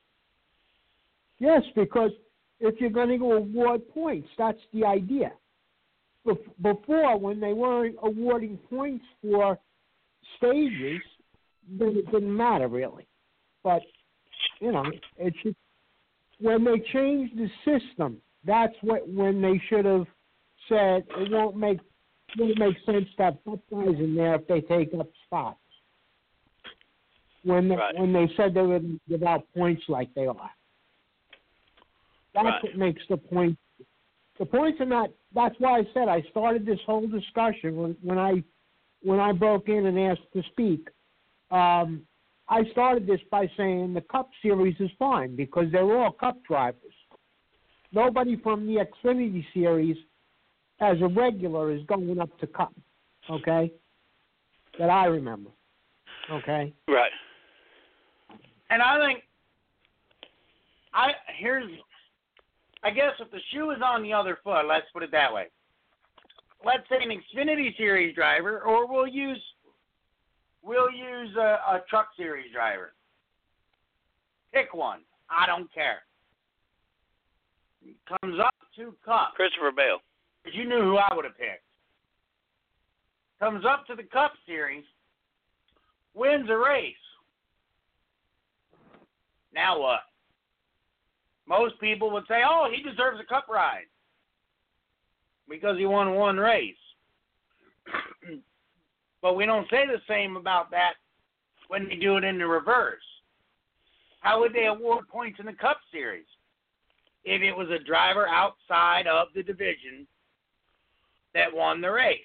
Yes, because if you're going to award points, that's the idea. Bef- Before, when they weren't awarding points for stages, then it didn't matter really. But, you know, it should, when they changed the system, that's what when they should have said it won't make won't make sense to have top guys in there if they take up spots. When they, Right. when they said they would give out points like they are. That's Right. what makes the point. The points are not. That's why I said I started this whole discussion when, when I when I broke in and asked to speak. Um, I started this by saying the Cup Series is fine because they're all Cup drivers. Nobody from the Xfinity Series as a regular is going up to Cup. Okay, that I remember. Okay. Right. And I think I here's I guess if the shoe is on the other foot, let's put it that way. Let's say an Xfinity Series driver, or we'll use we'll use a, a Truck Series driver. Pick one. I don't care. Comes up to Cup. Christopher Bale. Because you knew who I would have picked. Comes up to the Cup Series, wins a race. Now what? Most people would say, oh, he deserves a Cup ride because he won one race. But we don't say the same about that when they do it in the reverse. How would they award points in the Cup Series if it was a driver outside of the division that won the race?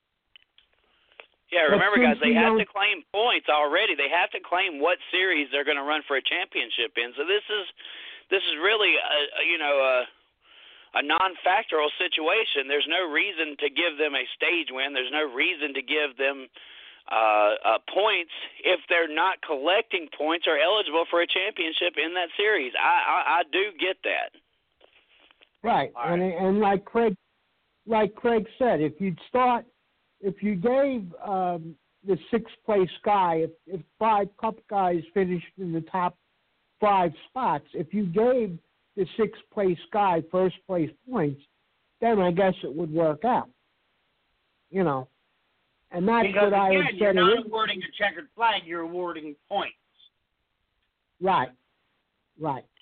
Yeah, remember, But guys, since they we have don't- to claim points already. They have to claim what series they're going to run for a championship in. So this is this is really, a, a, you know, a, a non-factorial situation. There's no reason to give them a stage win. There's no reason to give them uh, uh, points if they're not collecting points or eligible for a championship in that series. I, I, I do get that. Right, All and and like Craig, like Craig said, if you'd start, if you gave um, the sixth place guy, if, if five Cup guys finished in the top five spots, if you gave the sixth place guy first place points, then I guess it would work out. You know, and that's Because what I again, had you're said. not originally. awarding a checkered flag, you're awarding points. Right, right.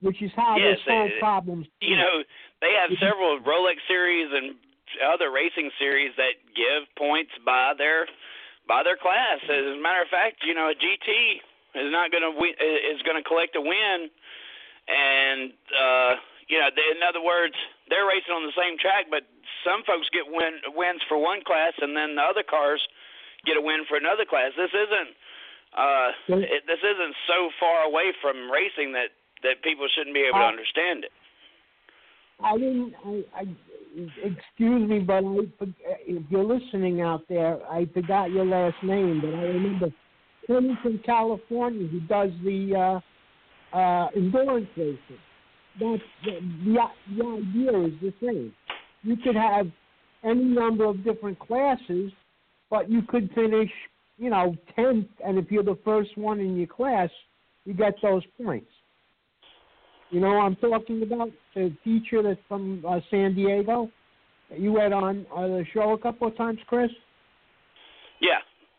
which is how yes, they solve it, problems. You know, they have several Rolex series and other racing series that give points by their by their class. As a matter of fact, you know, a G T is not going to is going to collect a win, and uh, you know, they, in other words, they're racing on the same track, but some folks get win, wins for one class, and then the other cars get a win for another class. This isn't uh, it, this isn't so far away from racing that, that people shouldn't be able to understand it. I didn't. I, I excuse me, but I, if you're listening out there, I forgot your last name, but I remember Tony from California who does the uh, uh, endurance racing. That's the, the the idea is the same. You could have any number of different classes, but you could finish, you know, tenth, and if you're the first one in your class, you get those points. You know what I'm talking about? The teacher that's from uh, San Diego that you had on uh, the show a couple of times, Chris? Yeah.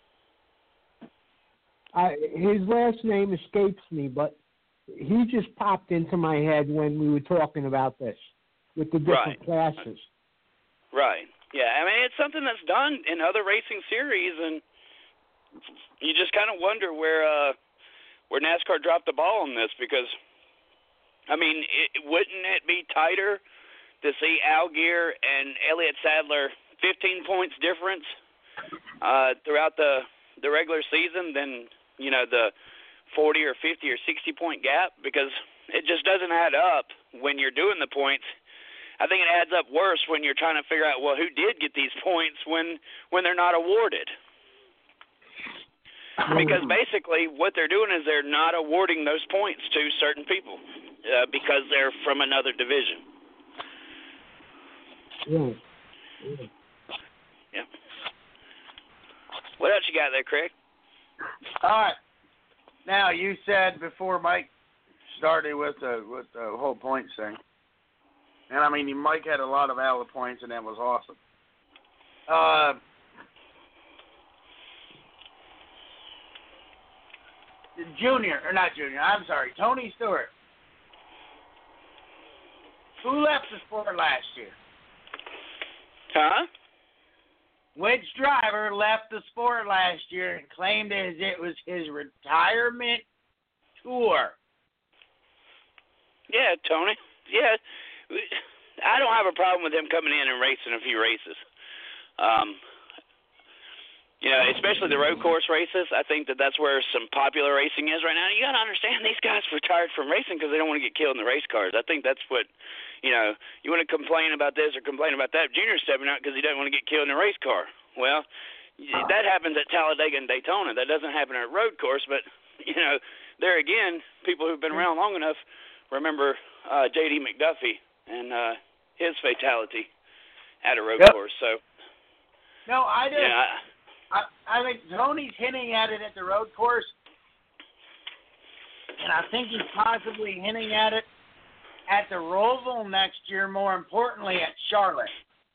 Uh, his last name escapes me, but he just popped into my head when we were talking about this with the different right. classes. Right. Yeah, I mean, it's something that's done in other racing series, and you just kind of wonder where uh, where NASCAR dropped the ball on this because – I mean, it, wouldn't it be tighter to see Allgaier and Elliott Sadler fifteen points difference uh, throughout the the regular season than, you know, the forty or fifty or sixty point gap? Because it just doesn't add up when you're doing the points. I think it adds up worse when you're trying to figure out, well, who did get these points when when they're not awarded. Because basically what they're doing is they're not awarding those points to certain people uh, because they're from another division. Yeah. Yeah. What else you got there, Craig? All right. Now, you said before Mike started with the, with the whole points thing, and I mean, Mike had a lot of valid points, and that was awesome. Uh, Junior, or not Junior, I'm sorry, Tony Stewart. Who left the sport last year? Huh? Which driver left the sport last year and claimed as it was his retirement tour? Yeah, Tony. Yeah. I don't have a problem with him coming in and racing a few races. Um, you know, especially the road course races. I think that that's where some popular racing is right now. You got to understand these guys retired from racing because they don't want to get killed in the race cars. I think that's what, you know, you want to complain about this or complain about that. Junior's stepping out because he doesn't want to get killed in a race car. Well, that happens at Talladega and Daytona. That doesn't happen at a road course. But, you know, there again, people who've been around long enough remember uh, J D McDuffie and uh, his fatality at a road yep. course. So, no, I just, yeah, I, I think Tony's hinting at it at the road course, and I think he's possibly hinting at it at the Roval next year, more importantly at Charlotte.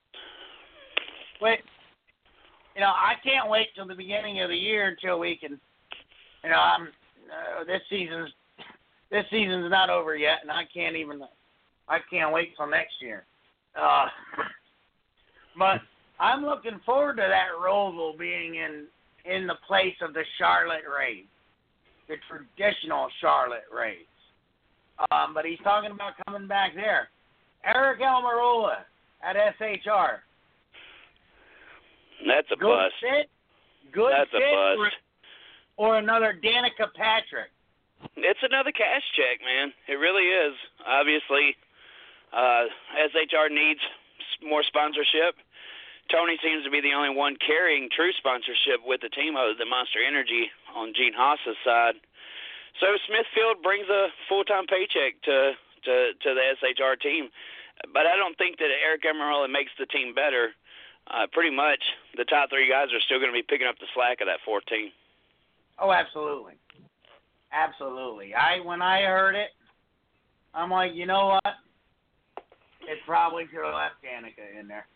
But, you know, I can't wait till the beginning of the year until we can, you know, I'm, uh, this season's, this season's not over yet, and I can't even, I can't wait till next year. Uh, but I'm looking forward to that Roval being in, in the place of the Charlotte race, the traditional Charlotte race. Um, but he's talking about coming back there. Eric Almirola at S H R. That's a Good bust. fit. Good That's fit. a bust. Or, or another Danica Patrick. It's another cash check, man. It really is. Obviously, uh, S H R needs more sponsorship. Tony seems to be the only one carrying true sponsorship with the team other than Monster Energy on Gene Haas's side. So Smithfield brings a full-time paycheck to, to, to the S H R team. But I don't think that Eric Almirola makes the team better. Uh, pretty much the top three guys are still going to be picking up the slack of that fourth team. Oh, absolutely. Absolutely. I When I heard it, I'm like, you know what? It probably could have left Danica in there.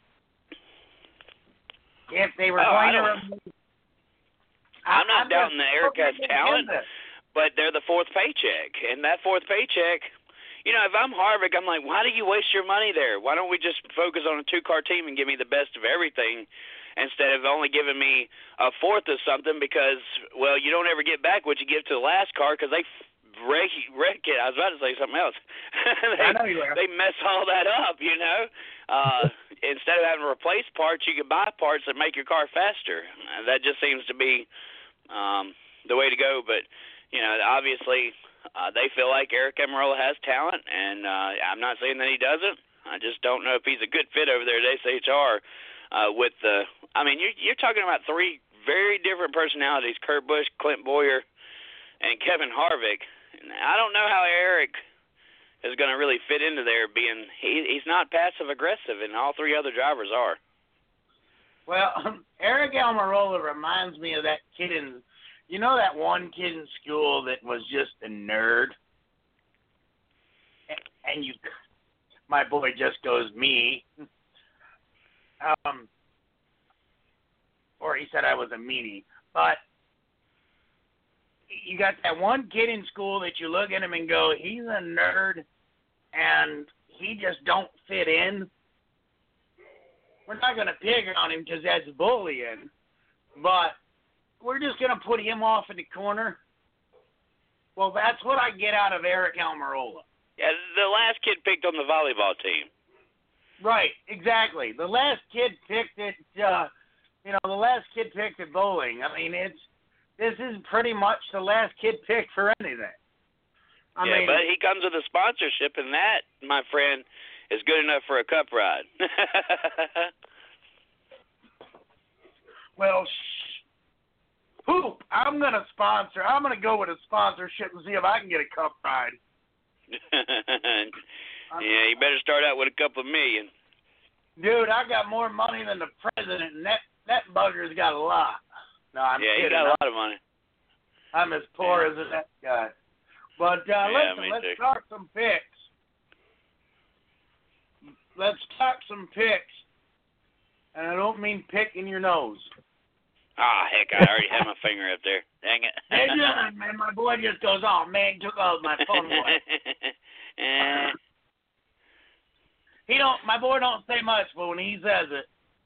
If they were oh, going I to remove. I'm not doubting that Eric has talent, but they're the fourth paycheck. And that fourth paycheck, you know, if I'm Harvick, I'm like, why do you waste your money there? Why don't we just focus on a two-car team and give me the best of everything instead of only giving me a fourth of something because, well, you don't ever get back what you give to the last car because they wreck, wreck it. I was about to say something else. they, I know you are. They mess all that up, you know. Uh, instead of having to replace parts, you can buy parts that make your car faster. Uh, that just seems to be um, the way to go. But, you know, obviously uh, they feel like Eric Almirola has talent, and uh, I'm not saying that he doesn't. I just don't know if he's a good fit over there at S H R uh, with the – I mean, you're, you're talking about three very different personalities, Kurt Busch, Clint Bowyer, and Kevin Harvick. I don't know how Eric is going to really fit into there being he, he's not passive-aggressive, and all three other drivers are. Well, um, Eric Almirola reminds me of that kid in – you know that one kid in school that was just a nerd? And, and you – my boy just goes, me. Um, or he said I was a meanie. But you got that one kid in school that you look at him and go, he's a nerd and he just don't fit in. We're not going to pick on him because that's bullying, but we're just going to put him off in the corner. Well, that's what I get out of Eric Almirola. Yeah, the last kid picked on the volleyball team. Right, exactly. The last kid picked it, uh, you know, the last kid picked at bowling. I mean, it's this is pretty much the last kid picked for anything. I yeah, mean, but he comes with a sponsorship, and that, my friend, is good enough for a cup ride. Well, shh. Poop. I'm going to sponsor. I'm going to go with a sponsorship and see if I can get a cup ride. Yeah, you better start out with a couple of million. Dude, I got more money than the president, and that, that bugger's got a lot. No, I'm yeah, kidding. he got a lot of money. I'm as poor yeah. as that guy. But uh, yeah, listen, let's too. talk some picks. Let's talk some picks. And I don't mean pick in your nose. Ah, oh, heck, I already had my finger up there. Dang it. Hey, yeah, man, my boy just goes, oh, man, took all my phone away. uh, he don't, my boy don't say much, but when he says it.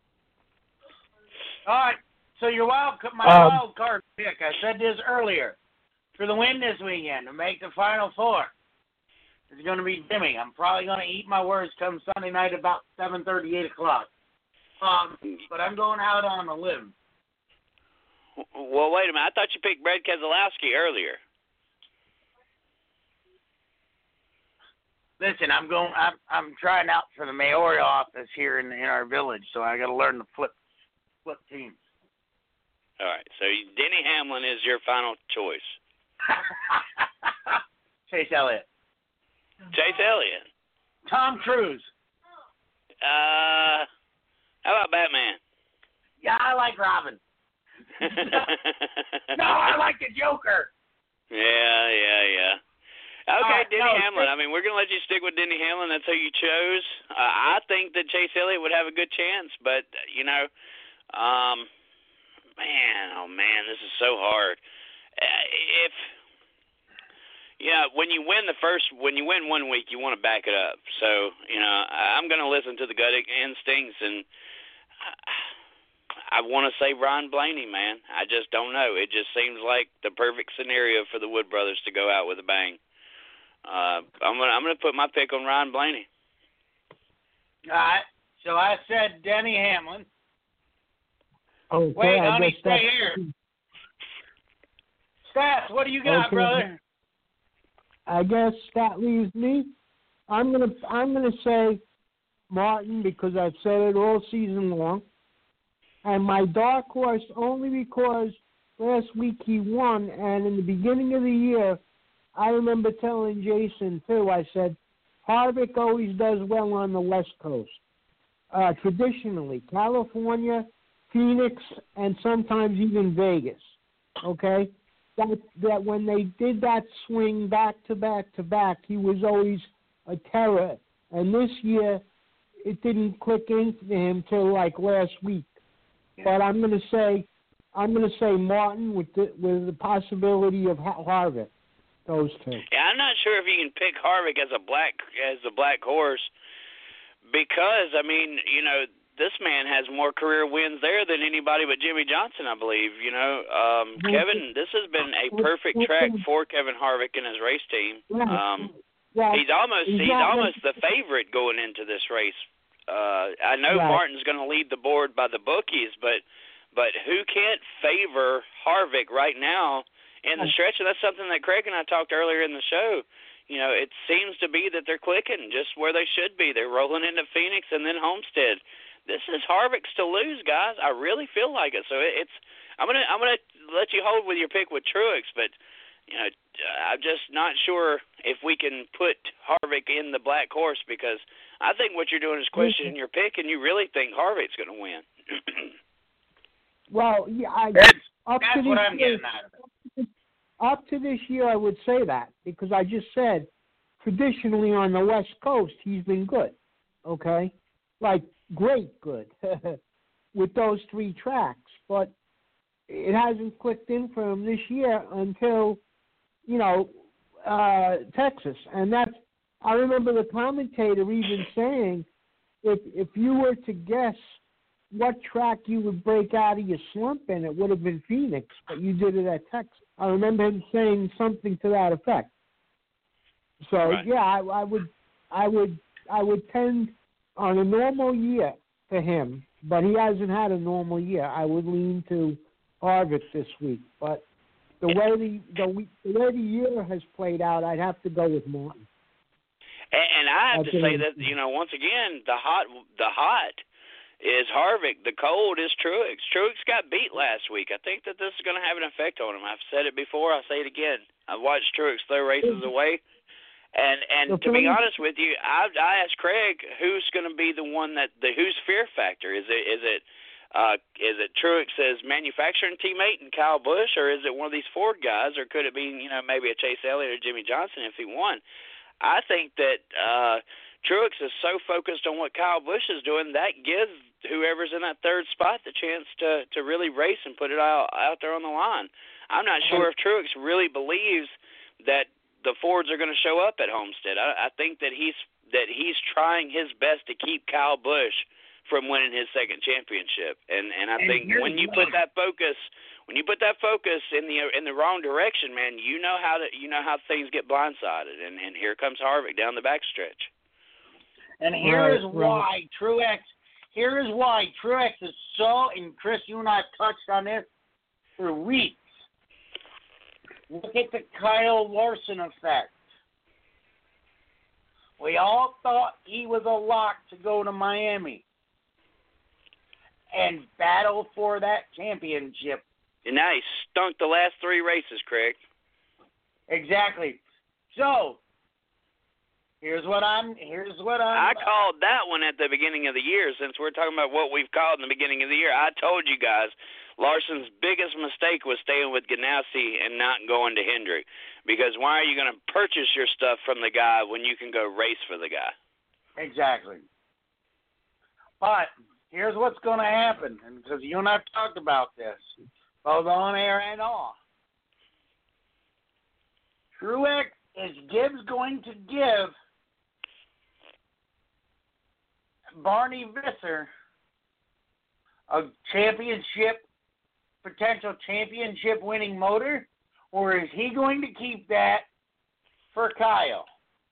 All right, so your wild, my Um, wild card pick, I said this earlier, for the win this weekend to make the Final Four, is going to be Jimmy. I'm probably going to eat my words come Sunday night about seven thirty, eight o'clock. Um, but I'm going out on a limb. Well, wait a minute. I thought you picked Brad Keselowski earlier. Listen, I'm going. I'm, I'm trying out for the mayoral office here in in our village, so I got to learn to flip flip teams. All right. So Denny Hamlin is your final choice. Chase Elliott. Chase Elliott. Tom Cruise. Uh, how about Batman? Yeah, I like Robin. No, I like the Joker. Yeah, yeah, yeah. Okay, uh, Denny no, Hamlin. I mean, we're going to let you stick with Denny Hamlin. That's who you chose. Uh, I think that Chase Elliott would have a good chance, but, you know, um, man, oh, man, this is so hard. Uh, if, yeah, when you win the first, when you win one week, you want to back it up. So, you know, I'm going to listen to the gut instincts, and I, I want to say Ron Blaney, man. I just don't know. It just seems like the perfect scenario for the Wood brothers to go out with a bang. Uh, I'm gonna I'm gonna put my pick on Ron Blaney. All right. So I said Denny Hamlin. Okay, Wait, I honey, guess stay that's- here. Stats, what do you got, Okay. brother? I guess that leaves me. I'm gonna I'm gonna say Martin because I've said it all season long, and my dark horse only because last week he won, and in the beginning of the year, I remember telling Jason too. I said Harvick always does well on the West Coast, uh, traditionally California, Phoenix, and sometimes even Vegas. Okay. That, that when they did that swing back to back to back, he was always a terror. And this year, it didn't click into him till like last week. Yeah. But I'm going to say, I'm going to say Martin with the with the possibility of Harvick. those two. Yeah, I'm not sure if you can pick Harvick as a black as a black horse because I mean, you know, this man has more career wins there than anybody but Jimmy Johnson, I believe. You know, um, Kevin, this has been a perfect track for Kevin Harvick and his race team. Um, he's almost he's almost the favorite going into this race. Uh, I know right. Martin's going to lead the board by the bookies, but but who can't favor Harvick right now in the stretch? And that's something that Craig and I talked earlier in the show. You know, it seems to be that they're clicking just where they should be. They're rolling into Phoenix and then Homestead. This is Harvick's to lose, guys. I really feel like it. So it's I'm gonna I'm gonna let you hold with your pick with Truex, but you know I'm just not sure if we can put Harvick in the black horse because I think what you're doing is questioning your pick, and you really think Harvick's going to win. Well, yeah, I, that's, up that's to what this I'm year, getting out of it. Up to this year, I would say that because I just said traditionally on the West Coast he's been good. Okay, like great good with those three tracks, but it hasn't clicked in for him this year until you know uh, Texas, and that's. I remember the commentator even saying, if if you were to guess what track you would break out of your slump in, it would have been Phoenix, but you did it at Texas. I remember him saying something to that effect. So right. yeah, I, I would, I would, I would tend on a normal year to him, but he hasn't had a normal year. I would lean to Harvick this week, but the way the the, week, the way the year has played out, I'd have to go with Martin. And I have to say that, you know, once again, the hot the hot is Harvick. The cold is Truex. Truex got beat last week. I think that this is going to have an effect on him. I've said it before. I'll say it again. I've watched Truex throw races away. And and to be honest with you, I I asked Craig who's going to be the one that the who's fear factor. Is it is it uh, is it Truex's manufacturing teammate and Kyle Busch, or is it one of these Ford guys, or could it be you know maybe a Chase Elliott or Jimmy Johnson if he won? I think that uh, Truex is so focused on what Kyle Busch is doing, that gives whoever's in that third spot the chance to, to really race and put it out, out there on the line. I'm not sure if Truex really believes that the Fords are going to show up at Homestead. I, I think that he's that he's trying his best to keep Kyle Busch from winning his second championship. And and I and think when you put that focus – When you put that focus in the in the wrong direction, man, you know how to you know how things get blindsided, and, and here comes Harvick down the backstretch. And here right, is why right. Truex. Here is why Truex is so. And Chris, you and I have touched on this for weeks. Look at the Kyle Larson effect. We all thought he was a lock to go to Miami and battle for that championship. And now he stunk the last three races, Craig. Exactly. So, here's what I'm. Here's what I'm. I called that one at the beginning of the year. Since we're talking about what we've called in the beginning of the year, I told you guys Larson's biggest mistake was staying with Ganassi and not going to Hendrick. Because why are you going to purchase your stuff from the guy when you can go race for the guy? Exactly. But here's what's going to happen, and because you and I have talked about this, both on air and off. Truex, is Gibbs going to give Barney Visser a championship, potential championship winning motor, or is he going to keep that for Kyle?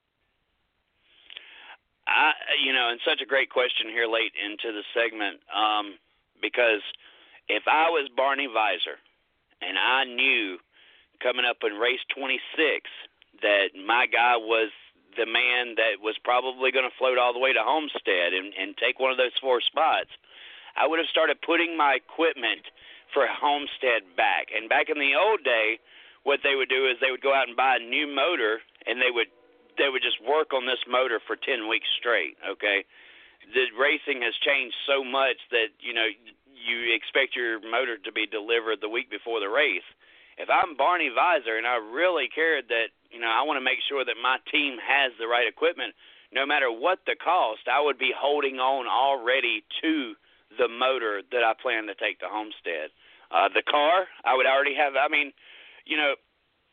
I, you know, and such a great question here late into the segment, um, because if I was Barney Visor and I knew coming up in race twenty-six that my guy was the man that was probably going to float all the way to Homestead and, and take one of those four spots, I would have started putting my equipment for Homestead back. And back in the old day, what they would do is they would go out and buy a new motor, and they would they would just work on this motor for ten weeks straight, okay? The racing has changed so much that, you know, you expect your motor to be delivered the week before the race. If I'm Barney Visor and I really cared that, you know, I want to make sure that my team has the right equipment, no matter what the cost, I would be holding on already to the motor that I plan to take to Homestead. Uh, the car, I would already have, I mean, you know,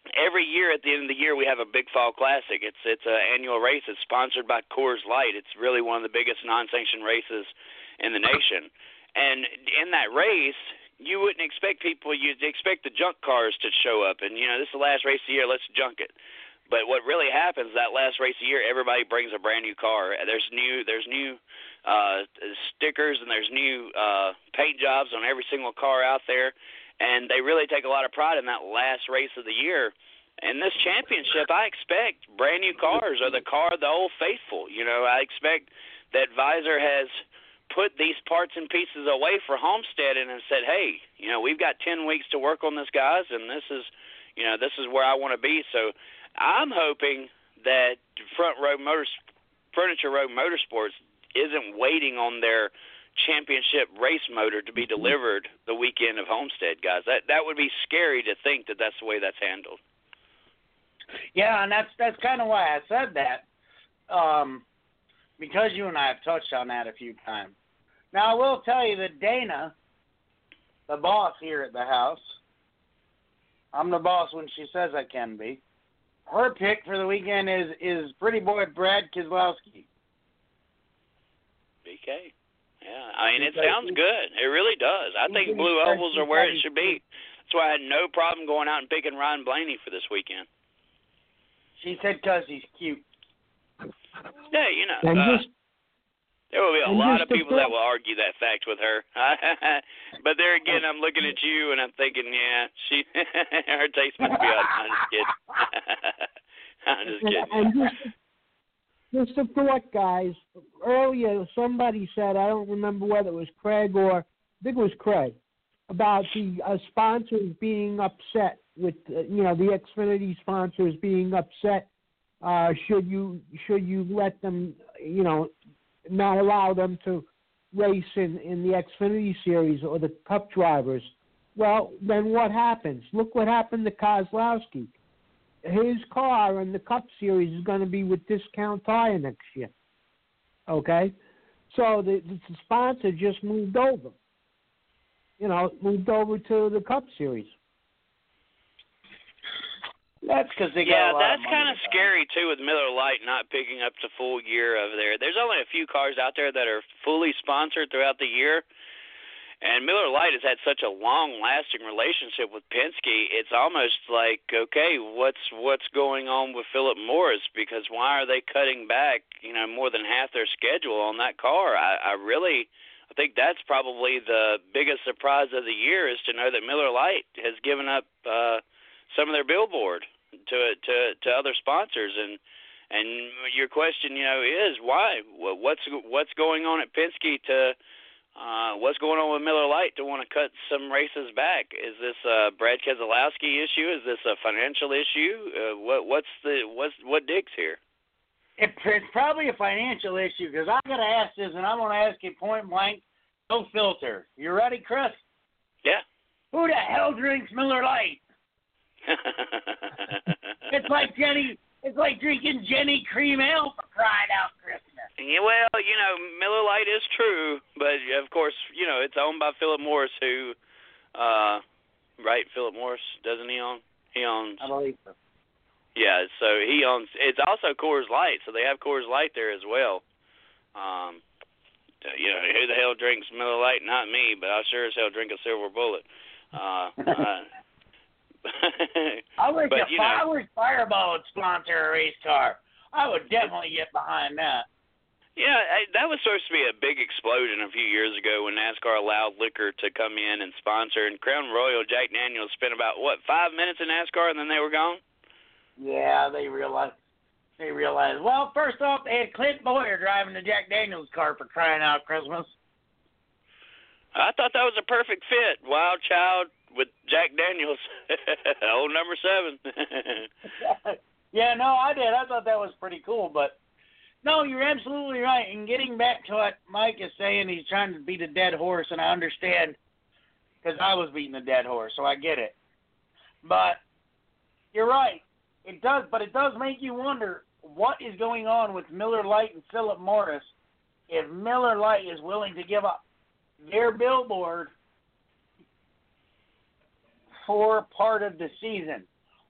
every year at the end of the year we have a Big Fall Classic. It's it's an annual race. It's sponsored by Coors Light. It's really one of the biggest non-sanctioned races in the nation. And in that race, you wouldn't expect people. You'd expect the junk cars to show up. And you know, this is the last race of the year. Let's junk it. But what really happens that last race of the year, everybody brings a brand new car. There's new there's new uh, stickers and there's new uh, paint jobs on every single car out there. And they really take a lot of pride in that last race of the year. In this championship, I expect brand new cars or the car of the old faithful. You know, I expect that Visor has put these parts and pieces away for Homestead and said, hey, you know, we've got ten weeks to work on this, guys, and this is, you know, this is where I want to be. So I'm hoping that Front Row Motors, Furniture Row Motorsports isn't waiting on their championship race motor to be delivered the weekend of Homestead, guys. That that would be scary to think that that's the way that's handled. Yeah, and that's that's kind of why I said that, um, because you and I have touched on that a few times. Now, I will tell you that Dana, the boss here at the house, I'm the boss when she says I can be, her pick for the weekend is, is pretty boy Brad Keselowski. B K. Yeah, I mean, it sounds good. It really does. I think blue ovals are where it should be. That's why I had no problem going out and picking Ryan Blaney for this weekend. She said because he's cute. Yeah, you know, And uh, just, there will be a and lot just of to people that throw- will argue that fact with her. But there again, I'm looking at you and I'm thinking, yeah, she, her taste must be up. I'm just kidding. I'm just kidding. And, and just, just a thought, guys. Earlier, somebody said, I don't remember whether it was Craig or, I think it was Craig, about the uh, sponsors being upset with, uh, you know, the Xfinity sponsors being upset. Uh, should you should you let them, you know, not allow them to race in, in the Xfinity Series or the Cup drivers? Well, then what happens? Look what happened to Keselowski. His car in the Cup Series is going to be with Discount Tire next year. Okay? So the, the sponsor just moved over. You know, moved over to the Cup Series. That's because they got Yeah, a lot that's of money kind of to scary, too, with Miller Lite not picking up the full year over there. There's only a few cars out there that are fully sponsored throughout the year. And Miller Lite has had such a long-lasting relationship with Penske. It's almost like, okay, what's what's going on with Philip Morris? Because why are they cutting back, you know, more than half their schedule on that car? I, I really, I think that's probably the biggest surprise of the year is to know that Miller Lite has given up uh, some of their billboard to to to other sponsors. And and your question, you know, is why? What's what's going on at Penske to Uh, what's going on with Miller Lite to want to cut some races back? Is this a Brad Keselowski issue? Is this a financial issue? Uh, what what's the what's what digs here? It, it's probably a financial issue because I'm going to ask this, and I'm going to ask you point blank, no filter. You ready, Chris? Yeah. Who the hell drinks Miller Lite? It's like Jenny. It's like drinking Jenny Cream Ale for crying out Christmas. Yeah, well, you know, Miller Lite is true, but of course, you know, it's owned by Philip Morris, who, uh, right? Philip Morris, doesn't he own? He owns. I believe so. Yeah, so he owns. It's also Coors Light, so they have Coors Light there as well. Um, you know, who the hell drinks Miller Lite? Not me, but I sure as hell drink a Silver Bullet. Uh, uh, I wish but, a you know, I wish Fireball would sponsor a race car. I would definitely get behind that. Yeah, I, that was supposed to be a big explosion a few years ago when NASCAR allowed liquor to come in and sponsor. And Crown Royal, Jack Daniels spent about, what, five minutes in NASCAR and then they were gone? Yeah, they realized. They realized. Well, first off, they had Clint Boyer driving the Jack Daniels car for crying out Christmas. I thought that was a perfect fit. Wild Child with Jack Daniels, old number seven. Yeah, no, I did. I thought that was pretty cool, but no, you're absolutely right. And getting back to what Mike is saying, he's trying to beat a dead horse, and I understand because I was beating a dead horse, so I get it. But you're right. It does, but it does make you wonder what is going on with Miller Lite and Philip Morris if Miller Lite is willing to give up their billboard for part of the season.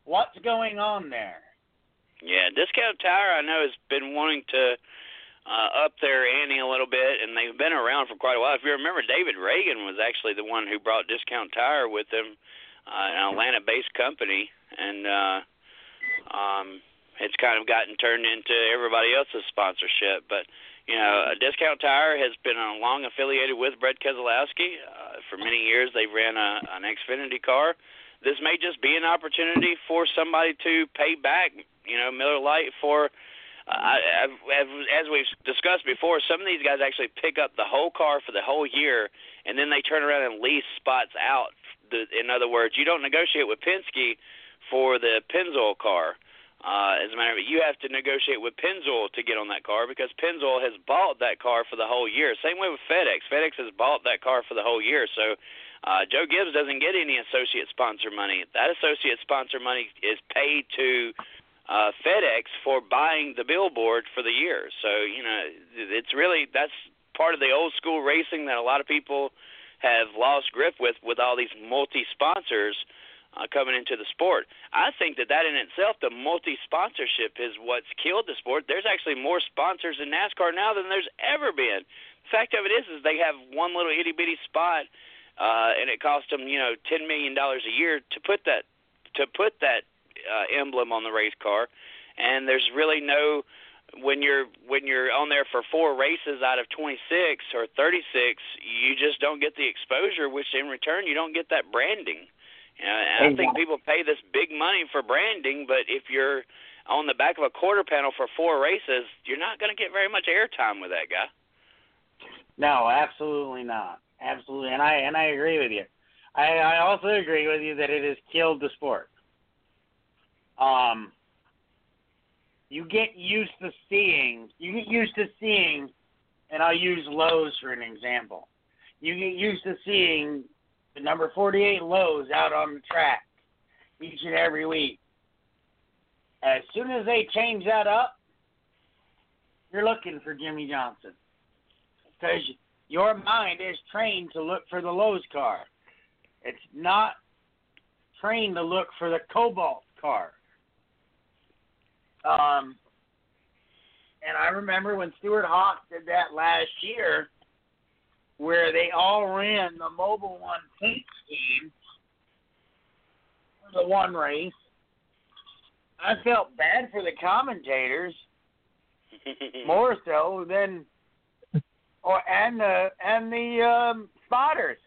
What's going on there? Yeah, Discount Tire I know has been wanting to uh, up their ante a little bit, and they've been around for quite a while. If you remember, David Reagan was actually the one who brought Discount Tire with him, uh, an Atlanta-based company, and uh, um, it's kind of gotten turned into everybody else's sponsorship. But, you know, Discount Tire has been uh, long affiliated with Brett Keselowski. Uh, for many years, they ran a, an Xfinity car. This may just be an opportunity for somebody to pay back, you know, Miller Lite for, uh, as we've discussed before, some of these guys actually pick up the whole car for the whole year, and then they turn around and lease spots out. In other words, you don't negotiate with Penske for the Pennzoil car. Uh, as a matter of fact, you have to negotiate with Pennzoil to get on that car because Pennzoil has bought that car for the whole year. Same way with FedEx. FedEx has bought that car for the whole year. So uh, Joe Gibbs doesn't get any associate sponsor money. That associate sponsor money is paid to uh, FedEx for buying the billboard for the year. So, you know, it's really, that's part of the old school racing that a lot of people have lost grip with, with all these multi-sponsors Uh, coming into the sport. I think that that in itself, the multi-sponsorship is what's killed the sport. There's actually more sponsors in NASCAR now than there's ever been. The fact of it is, is they have one little itty-bitty spot, uh, and it costs them, you know, ten million dollars a year to put that to put that uh, emblem on the race car. And there's really no, when you're when you're on there for four races out of twenty-six or thirty-six, you just don't get the exposure, which in return you don't get that branding. You know, and I think people pay this big money for branding, but if you're on the back of a quarter panel for four races, you're not going to get very much airtime with that guy. No, absolutely not. Absolutely, and I and I agree with you. I, I also agree with you that it has killed the sport. Um, you get used to seeing, you get used to seeing, and I'll use Lowe's for an example. You get used to seeing the number forty-eight Lowe's out on the track each and every week. As soon as they change that up, you're looking for Jimmy Johnson. Because your mind is trained to look for the Lowe's car. It's not trained to look for the Cobalt car. Um, and I remember when Stuart Hawk did that last year, where they all ran the Mobil One paint scheme for the one race. I felt bad for the commentators, more so than, or and the and the um, spotters.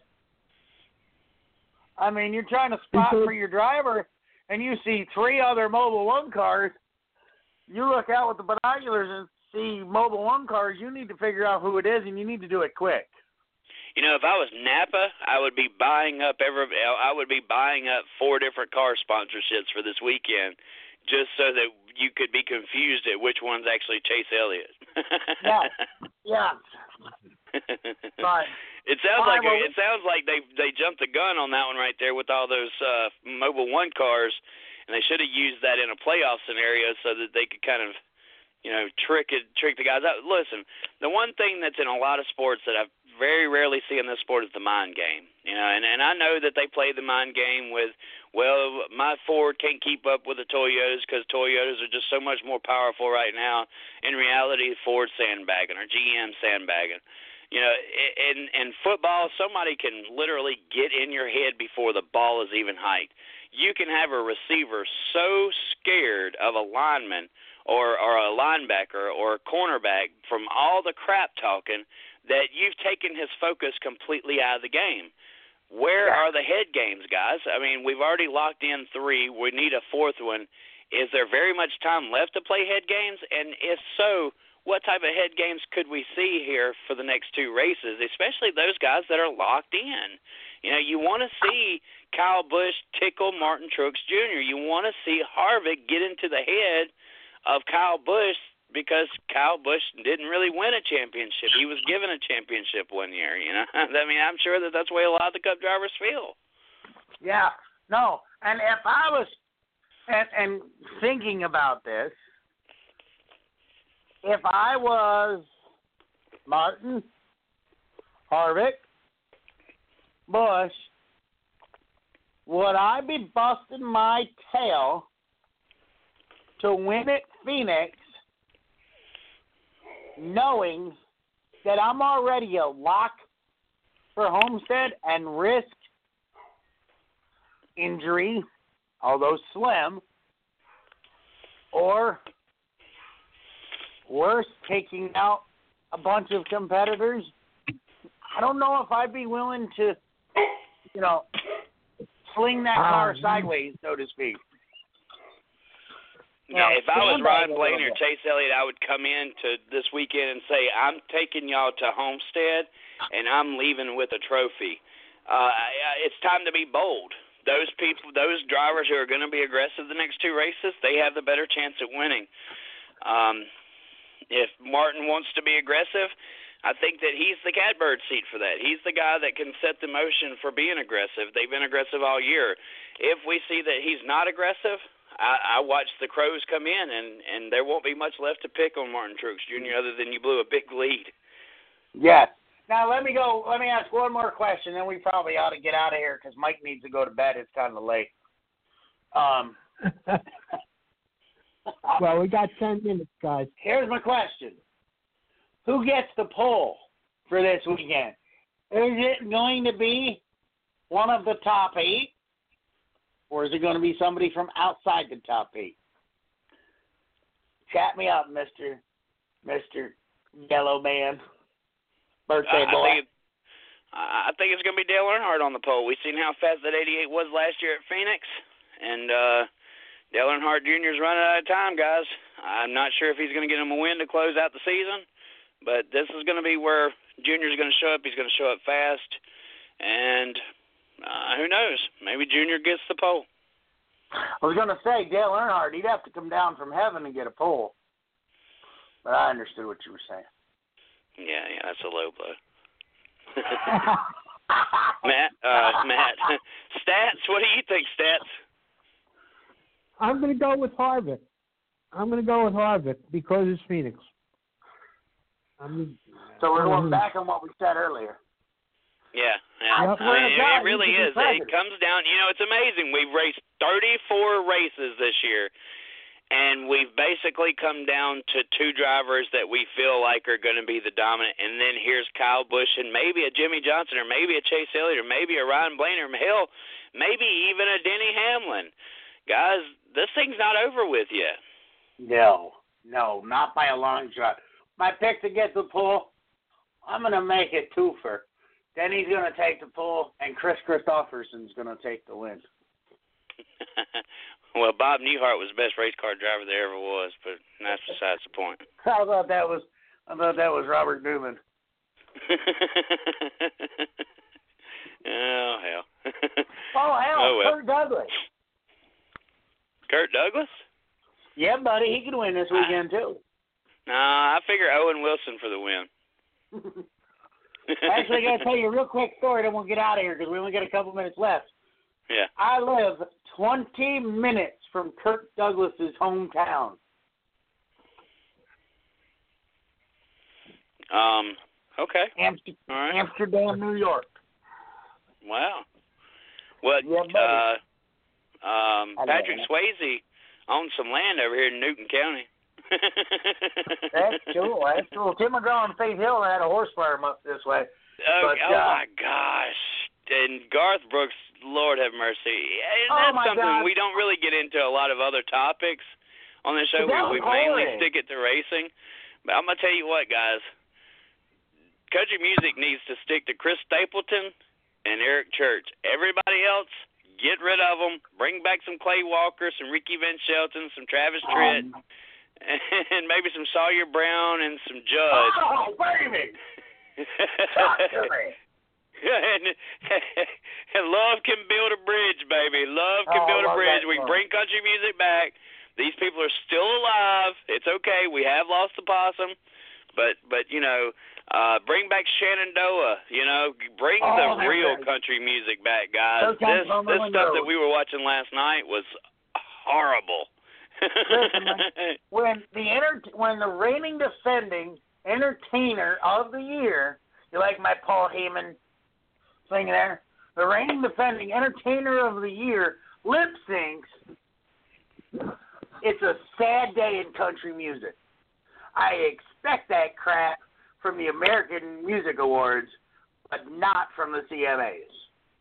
I mean, you're trying to spot for your driver, and you see three other Mobil One cars. You look out with the binoculars and see Mobil One cars. You need to figure out who it is, and you need to do it quick. You know, if I was Napa, I would be buying up every. I would be buying up four different car sponsorships for this weekend, just so that you could be confused at which one's actually Chase Elliott. yeah, yeah. But it sounds like a, it sounds like they they jumped the gun on that one right there with all those uh, Mobil One cars, and they should have used that in a playoff scenario so that they could kind of, you know, trick it, trick the guys out. Listen, the one thing that's in a lot of sports that I've very rarely see in this sport is the mind game. You know, and, and I know that they play the mind game with, well, my Ford can't keep up with the Toyotas because Toyotas are just so much more powerful right now. In reality, Ford's sandbagging or G M sandbagging. You know, in, in football, somebody can literally get in your head before the ball is even hiked. You can have a receiver so scared of a lineman or, or a linebacker or a cornerback from all the crap talking that you've taken his focus completely out of the game. Where are the head games, guys? I mean, we've already locked in three. We need a fourth one. Is there very much time left to play head games? And if so, what type of head games could we see here for the next two races, especially those guys that are locked in? You know, you want to see Kyle Busch tickle Martin Truex Junior You want to see Harvick get into the head of Kyle Busch, because Kyle Busch didn't really win a championship. He was given a championship one year, you know. I mean, I'm sure that that's the way a lot of the Cup drivers feel. Yeah, no. And if I was and, and thinking about this, if I was Martin, Harvick, Busch, would I be busting my tail to win at Phoenix, knowing that I'm already a lock for Homestead and risk injury, although slim, or worse, taking out a bunch of competitors? I don't know if I'd be willing to, you know, fling that car Um, sideways, so to speak. Yeah, Now, if I was stand Ryan back a Blaney little or bit. Chase Elliott, I would come in to this weekend and say, I'm taking y'all to Homestead, and I'm leaving with a trophy. Uh, I- it's time to be bold. Those people, those drivers who are going to be aggressive the next two races, they have the better chance at winning. Um, if Martin wants to be aggressive, I think that he's the catbird seat for that. He's the guy that can set the motion for being aggressive. They've been aggressive all year. If we see that he's not aggressive, I, I watch the Crows come in, and, and there won't be much left to pick on Martin Truex Junior other than you blew a big lead. Yes. Now, let me go. Let me ask one more question, then we probably ought to get out of here because Mike needs to go to bed. It's kind of late. Um, well, we got ten minutes, guys. Here's my question. Who gets the pole for this weekend? Is it going to be one of the top eight, or is it going to be somebody from outside the top eight? Chat me up, Mister Mister Yellow Man. Birthday I, boy. I think, it, I think it's going to be Dale Earnhardt on the pole. We've seen how fast that eighty-eight was last year at Phoenix, and uh, Dale Earnhardt Junior is running out of time, guys. I'm not sure if he's going to get him a win to close out the season, but this is going to be where Junior's going to show up. He's going to show up fast, and uh, who knows? Maybe Junior gets the pole. I was going to say, Dale Earnhardt, he'd have to come down from heaven to get a pole. But I understood what you were saying. Yeah, yeah, that's a low blow. Matt, uh, Matt, Stats, what do you think, Stats? I'm going to go with Harvick. I'm going to go with Harvick because it's Phoenix. I mean, So we're going um, back on what we said earlier. Yeah, yeah. Yep. I mean, it, it really He's is. the It comes down, you know, it's amazing. We've raced thirty-four races this year, and we've basically come down to two drivers that we feel like are going to be the dominant, and then here's Kyle Busch and maybe a Jimmy Johnson or maybe a Chase Elliott or maybe a Ryan Blaney or hell, maybe even a Denny Hamlin. Guys, this thing's not over with yet. No, no, not by a long shot. My pick to get the pole, I'm going to make it twofer. Then he's going to take the pole, and Chris Christopherson's going to take the win. Well, Bob Newhart was the best race car driver there ever was, but that's besides the point. I thought that was, I thought that was Robert Newman. Oh, hell. Oh, hell, Oh, well. Kurt Douglas. Kurt Douglas? Yeah, buddy, he could win this weekend, too. Nah, I figure Owen Wilson for the win. Actually, I got to tell you a real quick story, then we'll get out of here because we only got a couple minutes left. Yeah. I live twenty minutes from Kurt Douglas's hometown. Um, okay. Amster- All right. Amsterdam, New York. Wow. Well, Yeah, buddy. uh, um, I know, Patrick man. Swayze owns some land over here in Newton County. That's cool. That's cool. Tim McGraw and Faith Hill had a horse farm up this way. Oh, But, oh uh, my gosh. And Garth Brooks, Lord have mercy. And Oh, that's my something God. we don't really get into a lot of other topics on the show. But that We, we was mainly horrid. stick it to racing. But I'm going to tell you what, guys. Country music needs to stick to Chris Stapleton and Eric Church. Everybody else, get rid of them. Bring back some Clay Walker, some Ricky Van Shelton, some Travis Tritt, Um, and maybe some Sawyer Brown and some Judd. oh, baby! Talk to me. and, and love can build a bridge, baby. Love can Oh, build I a love bridge. that We can song. bring country music back. These people are still alive. It's okay. We have lost the possum, but but you know, uh, bring back Shenandoah. You know, bring Oh, the that's real right. country music back, guys. Those guys This on the this stuff that windows. we were watching last night was horrible. Listen, man, when the enter- when the reigning defending entertainer of the year, you like my Paul Heyman thing there? the reigning defending Entertainer of the Year, lip syncs, it's a sad day in country music. I expect that crap from the American Music Awards, but not from the C M As.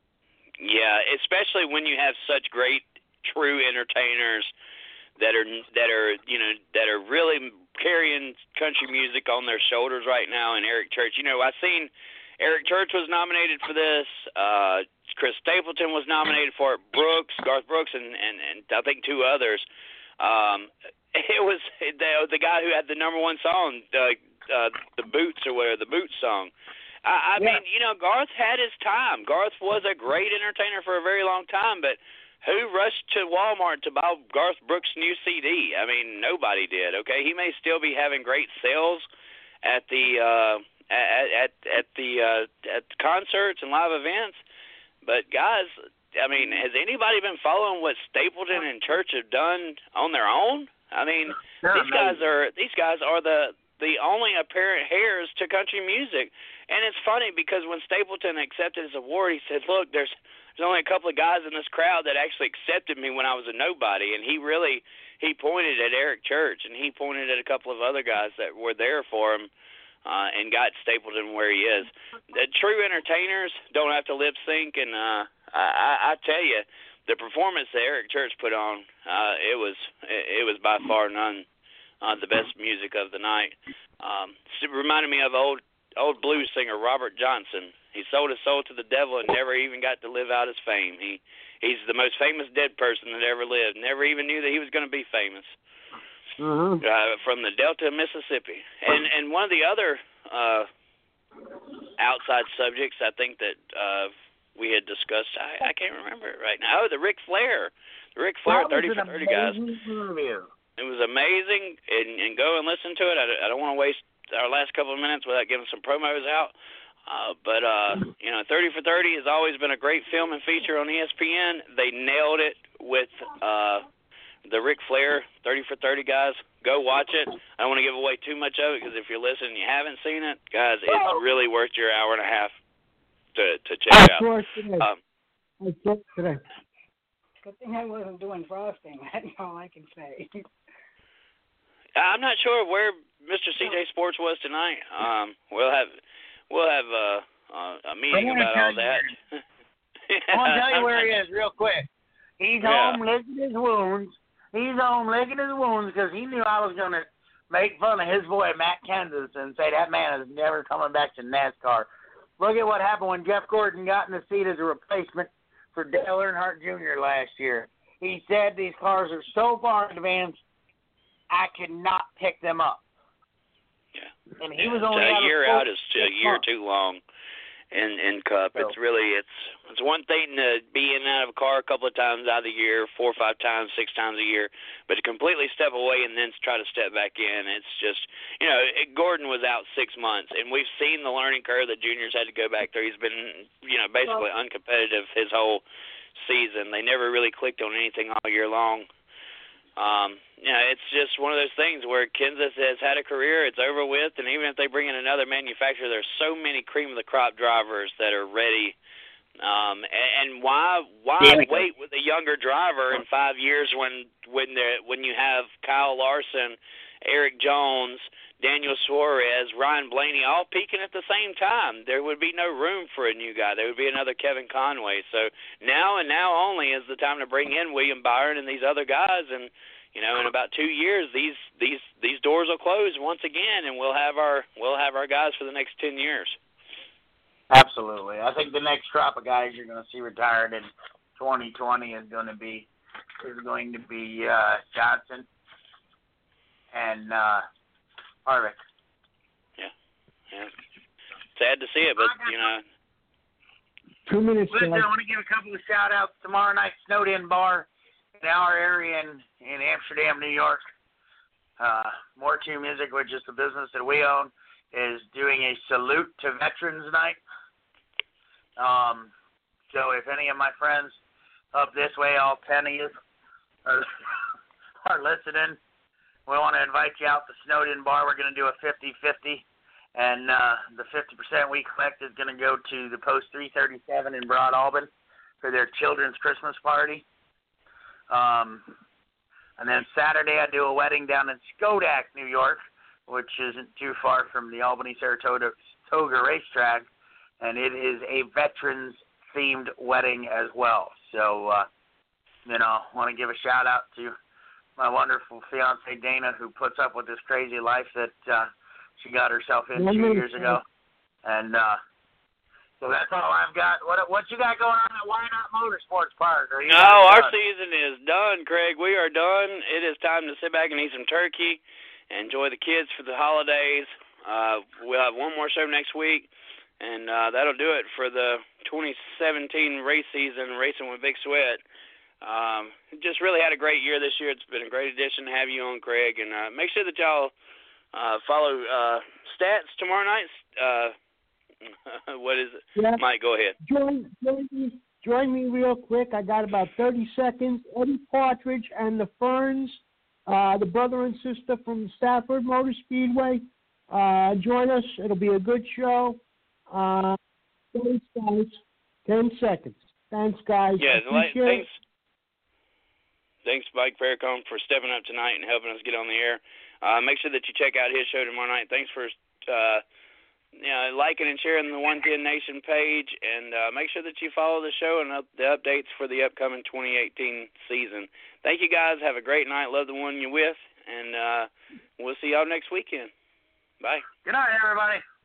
Yeah, especially when you have such great true entertainers that are that are you know that are really carrying country music on their shoulders right now. And Eric Church, you know, I seen Eric Church was nominated for this. Uh, Chris Stapleton was nominated for it. Brooks, Garth Brooks, and and, and I think two others. Um, it was the, the guy who had the number one song, uh, uh, the Boots or whatever, the Boots song. I, I yeah. mean, you know, Garth had his time. Garth was a great entertainer for a very long time, but who rushed to Walmart to buy Garth Brooks' new C D? I mean, nobody did. Okay, he may still be having great sales at the uh, at at at the uh, at concerts and live events, but guys, I mean, has anybody been following what Stapleton and Church have done on their own? I mean, They're these amazing. guys are these guys are the the only apparent heirs to country music. And it's funny because when Stapleton accepted his award, he said, "Look, there's there's only a couple of guys in this crowd that actually accepted me when I was a nobody." And he really he pointed at Eric Church, and he pointed at a couple of other guys that were there for him, uh, and got Stapleton where he is. The true entertainers don't have to lip sync, and uh, I, I tell you, the performance that Eric Church put on, uh, it was it, it was by far none uh, the best music of the night. Um, it reminded me of old. old blues singer Robert Johnson. He sold his soul to the devil and never even got to live out his fame. He he's the most famous dead person that ever lived. Never even knew that he was going to be famous. Mm-hmm. Uh, from the Delta of Mississippi. And and one of the other uh, outside subjects I think that uh, we had discussed, I, I can't remember it right now. Oh, the Ric Flair. The Ric Flair thirty for thirty guys. Interview. It was amazing, and, and go and listen to it. I, I don't want to waste our last couple of minutes without giving some promos out. Uh, but, uh, you know, thirty for thirty has always been a great film and feature on E S P N. They nailed it with uh, the Ric Flair thirty for thirty, guys. Go watch it. I don't want to give away too much of it because if you're listening and you haven't seen it, guys, it's really worth your hour and a half to, to check I out. saw it today. Um, I saw it today. Good thing I wasn't doing frosting. That's all I can say. I'm not sure where Mister C J Sports was tonight. Um, we'll have we'll have uh, uh, a meeting about all that. I want to tell you where he is real quick. He's yeah. home licking his wounds. He's home licking his wounds because he knew I was going to make fun of his boy Matt Kenseth and say that man is never coming back to NASCAR. Look at what happened when Jeff Gordon got in the seat as a replacement for Dale Earnhardt Junior last year. He said these cars are so far advanced, I could not pick them up. Yeah. And he yeah. was only a out year of out is a year too long in in Cup. So. It's really it's it's one thing to be in and out of a car a couple of times out of the year, four or five times, six times a year, but to completely step away and then try to step back in, it's just you know it, Gordon was out six months, and we've seen the learning curve that Junior's had to go back through. He's been you know basically well, uncompetitive his whole season. They never really clicked on anything all year long. Um, you know, it's just one of those things where Kenseth has had a career, it's over with, and even if they bring in another manufacturer, there's so many cream of the crop drivers that are ready. Um, and, and why why yeah. wait with a younger driver in five years when when there when you have Kyle Larson, Eric Jones, Daniel Suarez, Ryan Blaney all peaking at the same time? There would be no room for a new guy. There would be another Kevin Conway. So now and now only is the time to bring in William Byron and these other guys. And you know, in about two years, these these these doors will close once again, and we'll have our we'll have our guys for the next ten years. Absolutely, I think the next crop of guys you're going to see retired in twenty twenty is going to be is going to be uh, Johnson and uh, Harvick. Yeah, yeah. Sad to see it, but you know. Two minutes. Listen, I want to give a couple of shout outs tomorrow night. Snowed In Bar in our area in, in Amsterdam, New York. Uh, More Two Music, which is the business that we own, is doing a salute to Veterans Night. Um, so if any of my friends up this way, all ten of you, are, are listening, we want to invite you out to Snowed In Bar. We're going to do a fifty-fifty and uh, the fifty percent we collect is going to go to the Post three thirty-seven in Broad Albin for their children's Christmas party. Um, and then Saturday I do a wedding down in Schodack, New York, which isn't too far from the Albany-Saratoga racetrack, and it is a veterans-themed wedding as well. So, uh, you know, I want to give a shout-out to my wonderful fiancée, Dana, who puts up with this crazy life that uh, she got herself in two years ago. And uh, so that's all I've got. What what you got going on at Why Not Motorsports Park? Are you no, our done? season is done, Craig. We are done. It is time to sit back and eat some turkey, enjoy the kids for the holidays. Uh, we'll have one more show next week, and uh, that'll do it for the twenty seventeen race season, Racing with Big Sweat. Um, just really had a great year this year. It's been a great addition to have you on, Craig, and uh, make sure that y'all uh, follow uh, Stats tomorrow night. Uh, what is it? Yeah. Mike, go ahead. Join, join me, join me real quick. I got about thirty seconds. Eddie Partridge and the Ferns, uh, the brother and sister from Stafford Motor Speedway. Uh, join us. It'll be a good show. Uh, thanks, guys. Ten seconds. Thanks, guys. Yeah, like, Appreciate thanks. Thanks, Mike Farrakhan, for stepping up tonight and helping us get on the air. Uh, make sure that you check out his show tomorrow night. Thanks for uh, you know, liking and sharing the one ten Nation page, and uh, make sure that you follow the show and up, the updates for the upcoming twenty eighteen season. Thank you, guys. Have a great night. Love the one you're with, and uh, we'll see y'all next weekend. Bye. Good night, everybody.